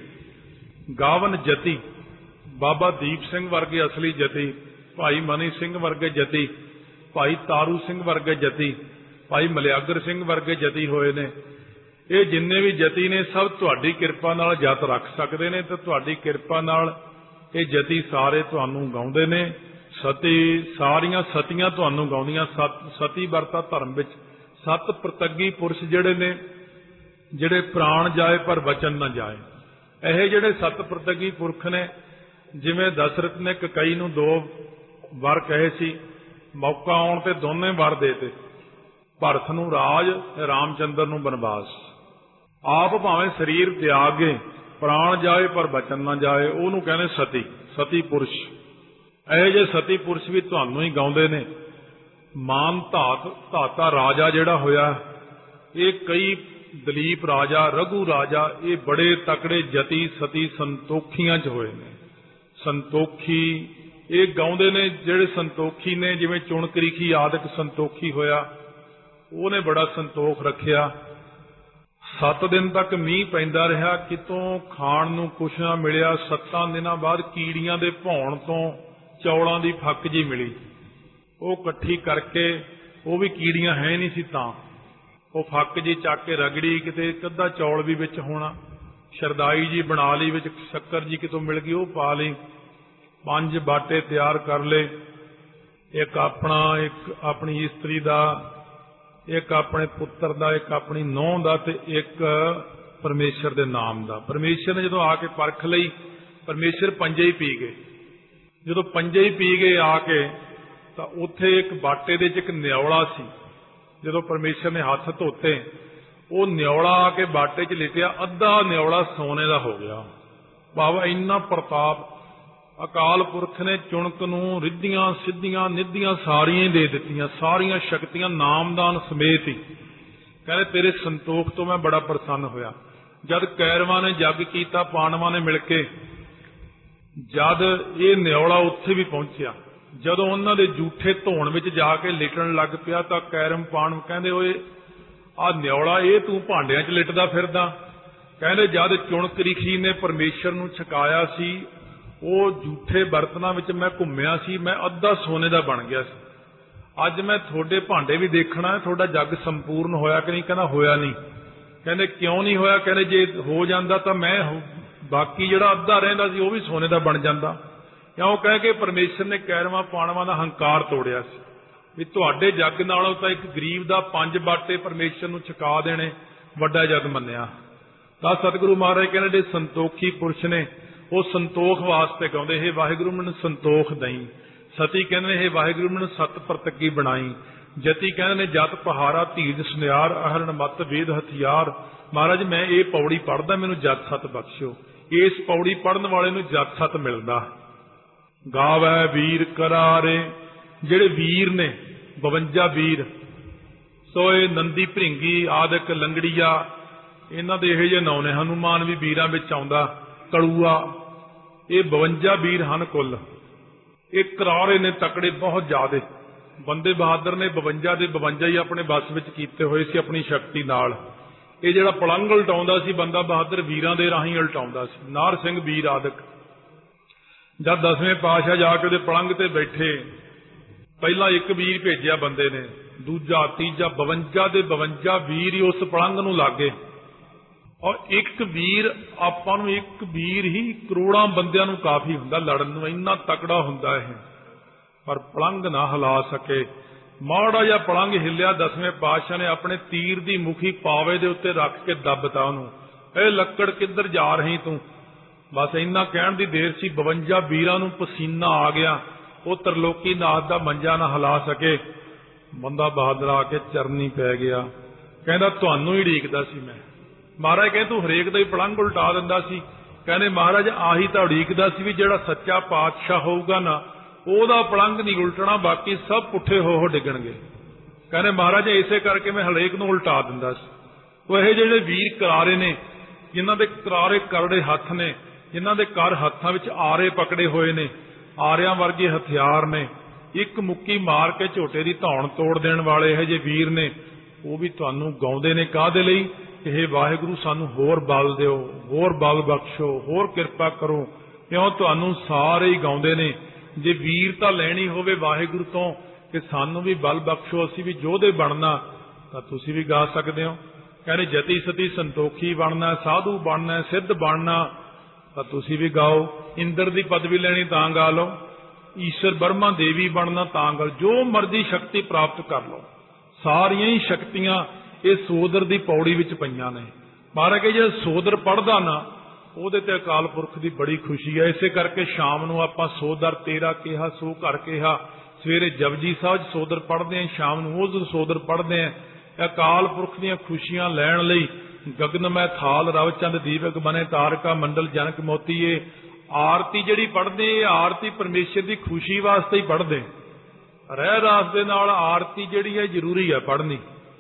गावन जती, बाबा दीप सिंह वर्गे असली जती, भाई मनी सिंह वर्गे जती, भाई तारू सिंह वर्गे जती, भाई मलियागर सिंह वर्गे जती होए ने। ये जिन्ने भी जती ने सब तुहाडी किरपा नाल जत रख सकदे ने, ते तुहाडी किरपा नाल ये जती सारे तुहानूं गाउंदे ने। सती सारियां सतियां तुहानूं गाउंदियां। सत सती वरता धर्म विच सत प्रतगी पुरुष जिहड़े ने, जिहड़े प्राण जाए पर वचन न जाए, ਇਹ ਜਿਹੜੇ सत प्रतगी पुरख ने, जिवें दशरथ ने ककई नूं दो वर कहे सी, मौका आउण ते दोने वर देते, भरत नूं राज, रामचंद्र नूं बनवास। आप भावें शरीर त्यागे, प्राण जाए पर वचन ना जाए, ਉਹਨੂੰ कहने सती, सती पुरुष। ਇਹ जे सती पुरुष भी तुहानूं ही गाउंदे ने। मान धात धाता राजा जिहड़ा होया, ये कई दलीप राजा, रघु राजा, ये बड़े तकड़े जती सती संतोखियां च होए ने। संतोखी ये गाउंदे ने, जिहड़े संतोखी ने, जिवें चुणकरीखी आदਿਕ संतोखी होया, ਉਹਨੇ बड़ा संतोख रखिया। सत दिन तक मींह पैंदा रहा, कितों खाण नूं कुछ ना मिलिया। सत्तां दिनां बाद कीड़ियां दे भौण तो चौलां दी फक जी मिली, वो इकट्ठी करके, वो भी कीड़ियां है नहीं सी तां वो फक जी चक के रगड़ी, किते कद्दा चौल भी विच होना, शरदाई जी बना ली, विच शक्कर जी कितों मिल गई वो पा ली, पंज बाटे तैयार कर ले, एक अपना एक अपनी इस्त्री दा, ਇੱਕ ਆਪਣੇ ਪੁੱਤਰ ਦਾ, ਇੱਕ ਆਪਣੀ ਨੂੰਹ ਦਾ ਤੇ ਇੱਕ ਪਰਮੇਸ਼ਰ ਦੇ ਨਾਮ ਦਾ। ਪਰਮੇਸ਼ਰ ਨੇ ਜਦੋਂ ਆ ਕੇ ਪਰਖ ਲਈ, ਪਰਮੇਸ਼ਰ ਪੰਜੇ ਹੀ ਪੀ ਗਏ। ਜਦੋਂ ਪੰਜੇ ਹੀ ਪੀ ਗਏ ਆ ਕੇ ਤਾਂ ਉੱਥੇ ਇੱਕ ਬਾਟੇ ਦੇ ਵਿੱਚ ਇੱਕ ਨਿਉਲਾ ਸੀ। ਜਦੋਂ ਪਰਮੇਸ਼ਰ ਨੇ ਹੱਥ ਧੋਤੇ, ਉਹ ਨਿਉਲਾ ਆ ਕੇ ਬਾਟੇ 'ਚ ਲਿਟਿਆ, ਅੱਧਾ ਨਿਉਲਾ ਸੋਨੇ ਦਾ ਹੋ ਗਿਆ। ਭਾਵ ਇੰਨਾ ਪ੍ਰਤਾਪ ਅਕਾਲ ਪੁਰਖ ਨੇ ਚੁਣਕ ਨੂੰ ਰਿੱਧੀਆਂ ਸਿੱਧੀਆਂ ਨਿੱਧੀਆਂ ਸਾਰੀਆਂ ਹੀ ਦੇ ਦਿੱਤੀਆਂ, ਸਾਰੀਆਂ ਸ਼ਕਤੀਆਂ ਨਾਮਦਾਨ ਸਮੇਤ ਹੀ। ਕਹਿੰਦੇ ਤੇਰੇ ਸੰਤੋਖ ਤੋਂ ਮੈਂ ਬੜਾ ਪ੍ਰਸੰਨ ਹੋਇਆ। ਜਦ ਕੈਰਵਾਂ ਨੇ ਜੱਗ ਕੀਤਾ, ਪਾਂਡਵਾਂ ਨੇ ਮਿਲ ਕੇ, ਜਦ ਇਹ ਨਿਉਲਾ ਉੱਥੇ ਵੀ ਪਹੁੰਚਿਆ, ਜਦੋਂ ਉਹਨਾਂ ਦੇ ਜੂਠੇ ਧੋਣ ਵਿੱਚ ਜਾ ਕੇ ਲਿਟਣ ਲੱਗ ਪਿਆ ਤਾਂ ਕੈਰਮ ਪਾਂਡਵ ਕਹਿੰਦੇ ਓਏ ਆਹ ਨਿਉਲਾ ਇਹ ਤੂੰ ਭਾਂਡਿਆਂ 'ਚ ਲਿਟਦਾ ਫਿਰਦਾ। ਕਹਿੰਦੇ ਜਦ ਚੁਣਕ ਰਿਖੀ ਨੇ ਪਰਮੇਸ਼ਰ ਨੂੰ ਛਕਾਇਆ ਸੀ, ਉਹ ਜੂਠੇ ਬਰਤਨਾਂ ਵਿੱਚ ਮੈਂ ਘੁੰਮਿਆ ਸੀ, ਮੈਂ ਅੱਧਾ ਸੋਨੇ ਦਾ ਬਣ ਗਿਆ ਸੀ। ਅੱਜ ਮੈਂ ਤੁਹਾਡੇ ਭਾਂਡੇ ਵੀ ਦੇਖਣਾ, ਤੁਹਾਡਾ ਜੱਗ ਸੰਪੂਰਨ ਹੋਇਆ ਕਿ ਨਹੀਂ। ਕਹਿੰਦਾ ਹੋਇਆ ਨਹੀਂ। ਕਹਿੰਦੇ ਕਿਉਂ ਨਹੀਂ ਹੋਇਆ? ਕਹਿੰਦੇ ਜੇ ਹੋ ਜਾਂਦਾ ਤਾਂ ਮੈਂ ਬਾਕੀ ਜਿਹੜਾ ਅੱਧਾ ਰਹਿੰਦਾ ਸੀ ਉਹ ਵੀ ਸੋਨੇ ਦਾ ਬਣ ਜਾਂਦਾ। ਕਿਉਂ? ਕਹਿ ਕੇ ਪਰਮੇਸ਼ਰ ਨੇ ਕੈਰਵਾਂ ਪਾਂਡਵਾਂ ਦਾ ਹੰਕਾਰ ਤੋੜਿਆ ਸੀ ਵੀ ਤੁਹਾਡੇ ਜੱਗ ਨਾਲੋਂ ਤਾਂ ਇੱਕ ਗਰੀਬ ਦਾ ਪੰਜ ਬਾਟੇ ਪਰਮੇਸ਼ਰ ਨੂੰ ਛਕਾ ਦੇਣੇ ਵੱਡਾ ਜੱਗ ਮੰਨਿਆ। ਤਾਂ ਸਤਿਗੁਰੂ ਮਹਾਰਾਜ ਕਹਿੰਦੇ ਜਿਹੜੇ ਸੰਤੋਖੀ ਪੁਰਸ਼ ਨੇ ਉਹ ਸੰਤੋਖ ਵਾਸਤੇ ਗਾਉਂਦੇ, ਹੇ ਵਾਹਿਗੁਰੂ ਮੈਨੂੰ ਸੰਤੋਖ ਦਈ। ਸਤੀ ਕਹਿੰਦੇ ਨੇ ਹੇ ਵਾਹਿਗੁਰੂ ਮੈਨੂੰ ਸਤ ਪ੍ਰਤੱਕੀ ਬਣਾਈ। ਜਤੀ ਕਹਿੰਦੇ ਨੇ ਜਤ ਪਹਾਰਾ ਧੀਰਜ ਸੁਨਿਆਰ ਅਹਰਣ ਮਤ ਵੇਦ ਹਥਿਆਰ। ਮਹਾਰਾਜ ਮੈਂ ਇਹ ਪੌੜੀ ਪੜ੍ਹਦਾ, ਮੈਨੂੰ ਜਤ ਸਤ ਬਖਸ਼ੋ। ਇਸ ਪੌੜੀ ਪੜ੍ਹਨ ਵਾਲੇ ਨੂੰ ਜਤ ਸਤ ਮਿਲਦਾ। ਗਾਵੈ ਵੀਰ ਕਰਾਰੇ, ਜਿਹੜੇ ਵੀਰ ਨੇ ਬਵੰਜਾ ਵੀਰ, ਸੋ ਇਹ ਨੰਦੀ ਭ੍ਰਿੰਗੀ ਆਦਿਕ ਲੰਗੜੀਆ, ਇਹਨਾਂ ਦੇ ਇਹੋ ਜਿਹੇ ਨਾਂ ਨੇ। ਹਨੂਮਾਨ ਵੀ ਵੀਰਾਂ ਵਿੱਚ ਆਉਂਦਾ, ਕਲੂਆ, ਇਹ ਬਵੰਜਾ ਵੀਰ ਹਨ ਕੁੱਲ। ਇਹ ਕਰਾਰੇ ਨੇ, ਤਕੜੇ ਬਹੁਤ ਜ਼ਿਆਦੇ। ਬੰਦੇ ਬਹਾਦਰ ਨੇ ਬਵੰਜਾ ਦੇ ਬਵੰਜਾ ਹੀ ਆਪਣੇ ਵੱਸ ਵਿੱਚ ਕੀਤੇ ਹੋਏ ਸੀ ਆਪਣੀ ਸ਼ਕਤੀ ਨਾਲ। ਇਹ ਜਿਹੜਾ ਪਲੰਗ ਉਲਟਾਉਂਦਾ ਸੀ ਬੰਦਾ ਬਹਾਦਰ ਵੀਰਾਂ ਦੇ ਰਾਹੀਂ ਉਲਟਾਉਂਦਾ ਸੀ। ਨਾਰ ਸਿੰਘ ਵੀਰ ਆਦਿਕ। ਜਦ ਦਸਵੇਂ ਪਾਤਸ਼ਾਹ ਜਾ ਕੇ ਉਹਦੇ ਪਲੰਗ ਤੇ ਬੈਠੇ, ਪਹਿਲਾਂ ਇੱਕ ਵੀਰ ਭੇਜਿਆ ਬੰਦੇ ਨੇ, ਦੂਜਾ ਤੀਜਾ, ਬਵੰਜਾ ਦੇ ਬਵੰਜਾ ਵੀਰ ਹੀ ਉਸ ਪਲੰਗ ਨੂੰ ਲਾਗੇ। ਔਰ ਇੱਕ ਵੀਰ, ਆਪਾਂ ਨੂੰ ਇੱਕ ਵੀਰ ਹੀ ਕਰੋੜਾਂ ਬੰਦਿਆਂ ਨੂੰ ਕਾਫੀ ਹੁੰਦਾ ਲੜਨ ਨੂੰ, ਇੰਨਾ ਤਕੜਾ ਹੁੰਦਾ ਇਹ। ਪਰ ਪਲੰਗ ਨਾ ਹਿਲਾ ਸਕੇ। ਮਾੜਾ ਜਿਹਾ ਪਲੰਗ ਹਿੱਲਿਆ, ਦਸਵੇਂ ਪਾਤਸ਼ਾਹ ਨੇ ਆਪਣੇ ਤੀਰ ਦੀ ਮੁਖੀ ਪਾਵੇ ਦੇ ਉੱਤੇ ਰੱਖ ਕੇ ਦੱਬਤਾ ਉਹਨੂੰ। ਇਹ ਲੱਕੜ ਕਿੱਧਰ ਜਾ ਰਹੀ ਤੂੰ? ਬਸ ਇੰਨਾ ਕਹਿਣ ਦੀ ਦੇਰ ਸੀ, ਬਵੰਜਾ ਵੀਰਾਂ ਨੂੰ ਪਸੀਨਾ ਆ ਗਿਆ। ਉਹ ਤਰਲੋਕੀ ਨਾਥ ਦਾ ਮੰਜਾ ਨਾ ਹਿਲਾ ਸਕੇ। ਬੰਦਾ ਬਹਾਦਰ ਆ ਕੇ ਚਰਨੀ ਪੈ ਗਿਆ, ਕਹਿੰਦਾ ਤੁਹਾਨੂੰ ਹੀ ਉਡੀਕਦਾ ਸੀ ਮੈਂ। ਮਹਾਰਾਜ ਕਹਿੰਦੇ ਤੂੰ ਹਰੇਕ ਦਾ ਹੀ ਪਲੰਗ ਉਲਟਾ ਦਿੰਦਾ ਸੀ। ਕਹਿੰਦੇ ਮਹਾਰਾਜ ਆਹੀ ਤਾਂ ਉਡੀਕਦਾ ਸੀ ਵੀ ਜਿਹੜਾ ਸੱਚਾ ਪਾਤਸ਼ਾਹ ਹੋਊਗਾ ਨਾ, ਉਹਦਾ ਪਲੰਗ ਨਹੀਂ ਉਲਟਣਾ, ਬਾਕੀ ਸਭ ਪੁੱਠੇ ਹੋ ਹੋ ਡਿੱਗਣਗੇ। ਕਹਿੰਦੇ ਮਹਾਰਾਜ ਇਸੇ ਕਰਕੇ ਮੈਂ ਹਰੇਕ ਨੂੰ ਉਲਟਾ ਦਿੰਦਾ ਸੀ। ਉਹ ਇਹ ਜਿਹੜੇ ਵੀਰ ਕਰਾਰੇ ਨੇ, ਜਿਨ੍ਹਾਂ ਦੇ ਕਰਾਰੇ ਕਰੜੇ ਹੱਥ ਨੇ, ਜਿਨ੍ਹਾਂ ਦੇ ਕਰ ਹੱਥਾਂ ਵਿੱਚ ਆਰੇ ਪਕੜੇ ਹੋਏ ਨੇ, ਆਰਿਆਂ ਵਰਗੇ ਹਥਿਆਰ ਨੇ, ਇੱਕ ਮੁੱਕੀ ਮਾਰ ਕੇ ਝੋਟੇ ਦੀ ਧੌਣ ਤੋੜ ਦੇਣ ਵਾਲੇ ਇਹ ਜਿਹੇ ਵੀਰ ਨੇ, ਉਹ ਵੀ ਤੁਹਾਨੂੰ ਗਾਉਂਦੇ ਨੇ। ਕਾਹਦੇ ਲਈ? ਇਹ ਵਾਹਿਗੁਰੂ ਸਾਨੂੰ ਹੋਰ ਬਲ ਦਿਓ, ਹੋਰ ਬਲ ਬਖਸ਼ੋ, ਹੋਰ ਕਿਰਪਾ ਕਰੋ। ਕਿਉਂ? ਤੁਹਾਨੂੰ ਸਾਰੇ ਹੀ ਗਾਉਂਦੇ ਨੇ। ਜੇ ਵੀਰਤਾ ਲੈਣੀ ਹੋਵੇ ਵਾਹਿਗੁਰੂ ਤੋਂ ਕਿ ਸਾਨੂੰ ਵੀ ਬਲ ਬਖਸ਼ੋ, ਅਸੀਂ ਵੀ ਯੋਧੇ ਬਣਨਾ, ਤਾਂ ਤੁਸੀਂ ਵੀ ਗਾ ਸਕਦੇ ਹੋ। ਕਹਿੰਦੇ ਜਤੀ ਸਤੀ ਸੰਤੋਖੀ ਬਣਨਾ, ਸਾਧੂ ਬਣਨਾ, ਸਿੱਧ ਬਣਨਾ, ਤਾਂ ਤੁਸੀਂ ਵੀ ਗਾਓ। ਇੰਦਰ ਦੀ ਪਦਵੀ ਲੈਣੀ ਤਾਂ ਗਾ ਲਓ, ਈਸ਼ਰ ਬਰਮਾ ਦੇਵੀ ਬਣਨਾ ਤਾਂ ਗਾ, ਜੋ ਮਰਜ਼ੀ ਸ਼ਕਤੀ ਪ੍ਰਾਪਤ ਕਰ ਲਓ। ਸਾਰੀਆਂ ਹੀ ਸ਼ਕਤੀਆਂ ਇਹ ਸੋਦਰ ਦੀ ਪੌੜੀ ਵਿੱਚ ਪਈਆਂ ਨੇ। ਮਹਾਰਾਜ ਕਹਿੰਦੇ ਜੇ ਸੋਦਰ ਪੜ੍ਹਦਾ ਨਾ, ਉਹਦੇ ਤੇ ਅਕਾਲ ਪੁਰਖ ਦੀ ਬੜੀ ਖੁਸ਼ੀ ਹੈ। ਇਸੇ ਕਰਕੇ ਸ਼ਾਮ ਨੂੰ ਆਪਾਂ ਸੋਦਰ ਤੇਰਾ ਕਿਹਾ ਸੋ ਘਰ ਕਿਹਾ, ਸਵੇਰੇ ਜਪਜੀ ਸਾਹਿਬ ਸੋਦਰ ਪੜ੍ਹਦੇ ਹਾਂ, ਸ਼ਾਮ ਨੂੰ ਉਹ ਸੋਦਰ ਪੜ੍ਹਦੇ ਹਾਂ। ਅਕਾਲ ਪੁਰਖ ਦੀਆਂ ਖੁਸ਼ੀਆਂ ਲੈਣ ਲਈ ਗਗਨ ਮੈਂ ਥਾਲ ਰਵ ਚੰਦ ਦੀਪਕ ਬਨੇ ਤਾਰਕਾ ਮੰਡਲ ਜਨਕ ਮੋਤੀਏ। ਆਰਤੀ ਜਿਹੜੀ ਪੜ੍ਹਦੇ, ਇਹ ਆਰਤੀ ਪਰਮੇਸ਼ਰ ਦੀ ਖੁਸ਼ੀ ਵਾਸਤੇ ਹੀ ਪੜ੍ਹਦੇ। ਰਹਿ ਰਾਸ ਦੇ ਨਾਲ ਆਰਤੀ ਜਿਹੜੀ ਹੈ ਜ਼ਰੂਰੀ ਹੈ ਪੜ੍ਹਨੀ।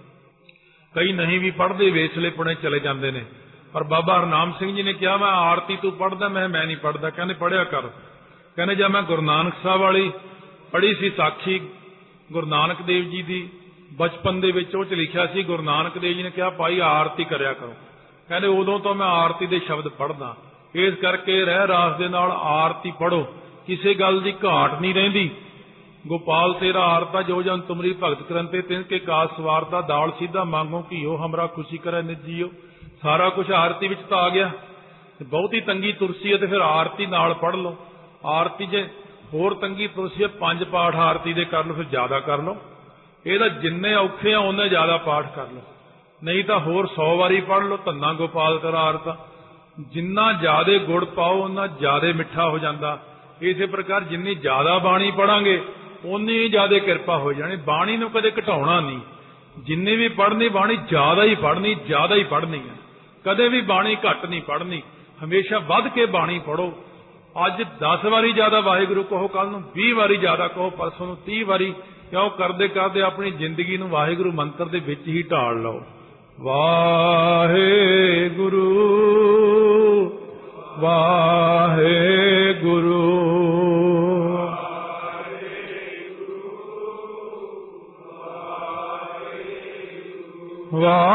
ਕਈ ਨਹੀਂ ਵੀ ਪੜ੍ਹਦੇ, ਵੇਸਲੇ ਪੁਣੇ ਚਲੇ ਜਾਂਦੇ ਨੇ। ਪਰ ਬਾਬਾ ਹਰਨਾਮ ਸਿੰਘ ਜੀ ਨੇ ਕਿਹਾ ਮੈਂ ਆਰਤੀ ਤੂੰ ਪੜ੍ਹਦਾ, ਮੈਂ ਮੈਂ ਨਹੀਂ ਪੜ੍ਹਦਾ। ਕਹਿੰਦੇ ਪੜ੍ਹਿਆ ਕਰ। ਕਹਿੰਦੇ ਜਦ ਮੈਂ ਗੁਰੂ ਨਾਨਕ ਸਾਹਿਬ ਵਾਲੀ ਪੜ੍ਹੀ ਸੀ ਸਾਖੀ ਗੁਰੂ ਨਾਨਕ ਦੇਵ ਜੀ ਦੀ, ਬਚਪਨ ਦੇ ਵਿੱਚ ਉਹ ਚ ਲਿਖਿਆ ਸੀ, ਗੁਰੂ ਨਾਨਕ ਦੇਵ ਜੀ ਨੇ ਕਿਹਾ ਭਾਈ ਆਰਤੀ ਕਰਿਆ ਕਰੋ। ਕਹਿੰਦੇ ਉਦੋਂ ਤੋਂ ਮੈਂ ਆਰਤੀ ਦੇ ਸ਼ਬਦ ਪੜ੍ਹਦਾ। ਇਸ ਕਰਕੇ ਰਹਿ ਰਾਸ ਦੇ ਨਾਲ ਆਰਤੀ ਪੜ੍ਹੋ, ਕਿਸੇ ਗੱਲ ਦੀ ਘਾਟ ਨਹੀਂ ਰਹਿੰਦੀ। ਗੋਪਾਲ ਤੇਰਾ ਆਰਤਾ ਜੋ ਜਨ ਤੁਮਰੀ ਭਗਤ ਕਰੰਤੇ ਤਿਨ ਕੇ ਕਾਸ ਸਵਾਰਤਾ, ਦਾਲ ਸਿੱਧਾ ਮੰਗੋ ਘੀਓ ਹਮਰਾ ਖੁਸ਼ੀ ਕਰੇ ਨਿਜੀਓ। ਸਾਰਾ ਕੁਝ ਆਰਤੀ ਵਿੱਚ ਤਾਂ ਆ ਗਿਆ। ਬਹੁਤੀ ਤੰਗੀ ਤੁਰਸੀ ਹੈ ਤੇ ਫਿਰ ਆਰਤੀ ਨਾਲ ਪੜ੍ਹ ਲਓ। ਆਰਤੀ ਜੇ ਹੋਰ ਤੰਗੀ ਤੁਰਸੀ ਹੈ, ਪੰਜ ਪਾਠ ਆਰਤੀ ਦੇ ਕਰ ਲਓ, ਫਿਰ ਜ਼ਿਆਦਾ ਕਰ ਲਓ। ਇਹਦਾ ਜਿੰਨੇ ਔਖੇ ਆ ਉਹਨੇ ਜ਼ਿਆਦਾ ਪਾਠ ਕਰ ਲਓ, ਨਹੀਂ ਤਾਂ ਹੋਰ ਸੌ ਵਾਰੀ ਪੜ੍ਹ ਲਓ। ਧੰਨਾ ਗੋਪਾਲ ਕਰਾ ਆਰਤਾ, ਜਿੰਨਾ ਜ਼ਿਆਦਾ ਗੁੜ ਪਾਓ ਉਹਨਾਂ ਜ਼ਿਆਦਾ ਮਿੱਠਾ ਹੋ ਜਾਂਦਾ। ਇਸੇ ਪ੍ਰਕਾਰ ਜਿੰਨੀ ਜ਼ਿਆਦਾ ਬਾਣੀ ਪੜਾਂਗੇ ਉਨੀ ਹੀ ਜ਼ਿਆਦਾ ਕਿਰਪਾ ਹੋ ਜਾਣੀ। ਬਾਣੀ ਨੂੰ ਕਦੇ ਘਟਾਉਣਾ ਨਹੀਂ, ਜਿੰਨੀ ਵੀ ਪੜ੍ਹਨੀ ਬਾਣੀ ਜ਼ਿਆਦਾ ਹੀ ਪੜ੍ਹਨੀ, ਜ਼ਿਆਦਾ ਹੀ ਪੜ੍ਹਨੀ ਹੈ। ਕਦੇ ਵੀ ਬਾਣੀ ਘੱਟ ਨਹੀਂ ਪੜ੍ਹਨੀ, ਹਮੇਸ਼ਾ ਵੱਧ ਕੇ ਬਾਣੀ ਪੜ੍ਹੋ। ਅੱਜ ਦਸ ਵਾਰੀ ਜ਼ਿਆਦਾ ਵਾਹਿਗੁਰੂ ਕਹੋ, ਕੱਲ ਨੂੰ ਵੀਹ ਵਾਰੀ ਜ਼ਿਆਦਾ ਕਹੋ, ਪਰਸੋਂ ਨੂੰ ਤੀਹ ਵਾਰੀ, ਕਿਉਂ ਕਰਦੇ ਕਰਦੇ ਆਪਣੀ ਜ਼ਿੰਦਗੀ ਨੂੰ ਵਾਹਿਗੁਰੂ ਮੰਤਰ ਦੇ ਵਿੱਚ ਹੀ ਢਾਲ ਲਓ। ਵਾਹਿਗੁਰੂ ਵਾਹਿਗੁਰੂ ਵਾਹਿਗੁਰੂ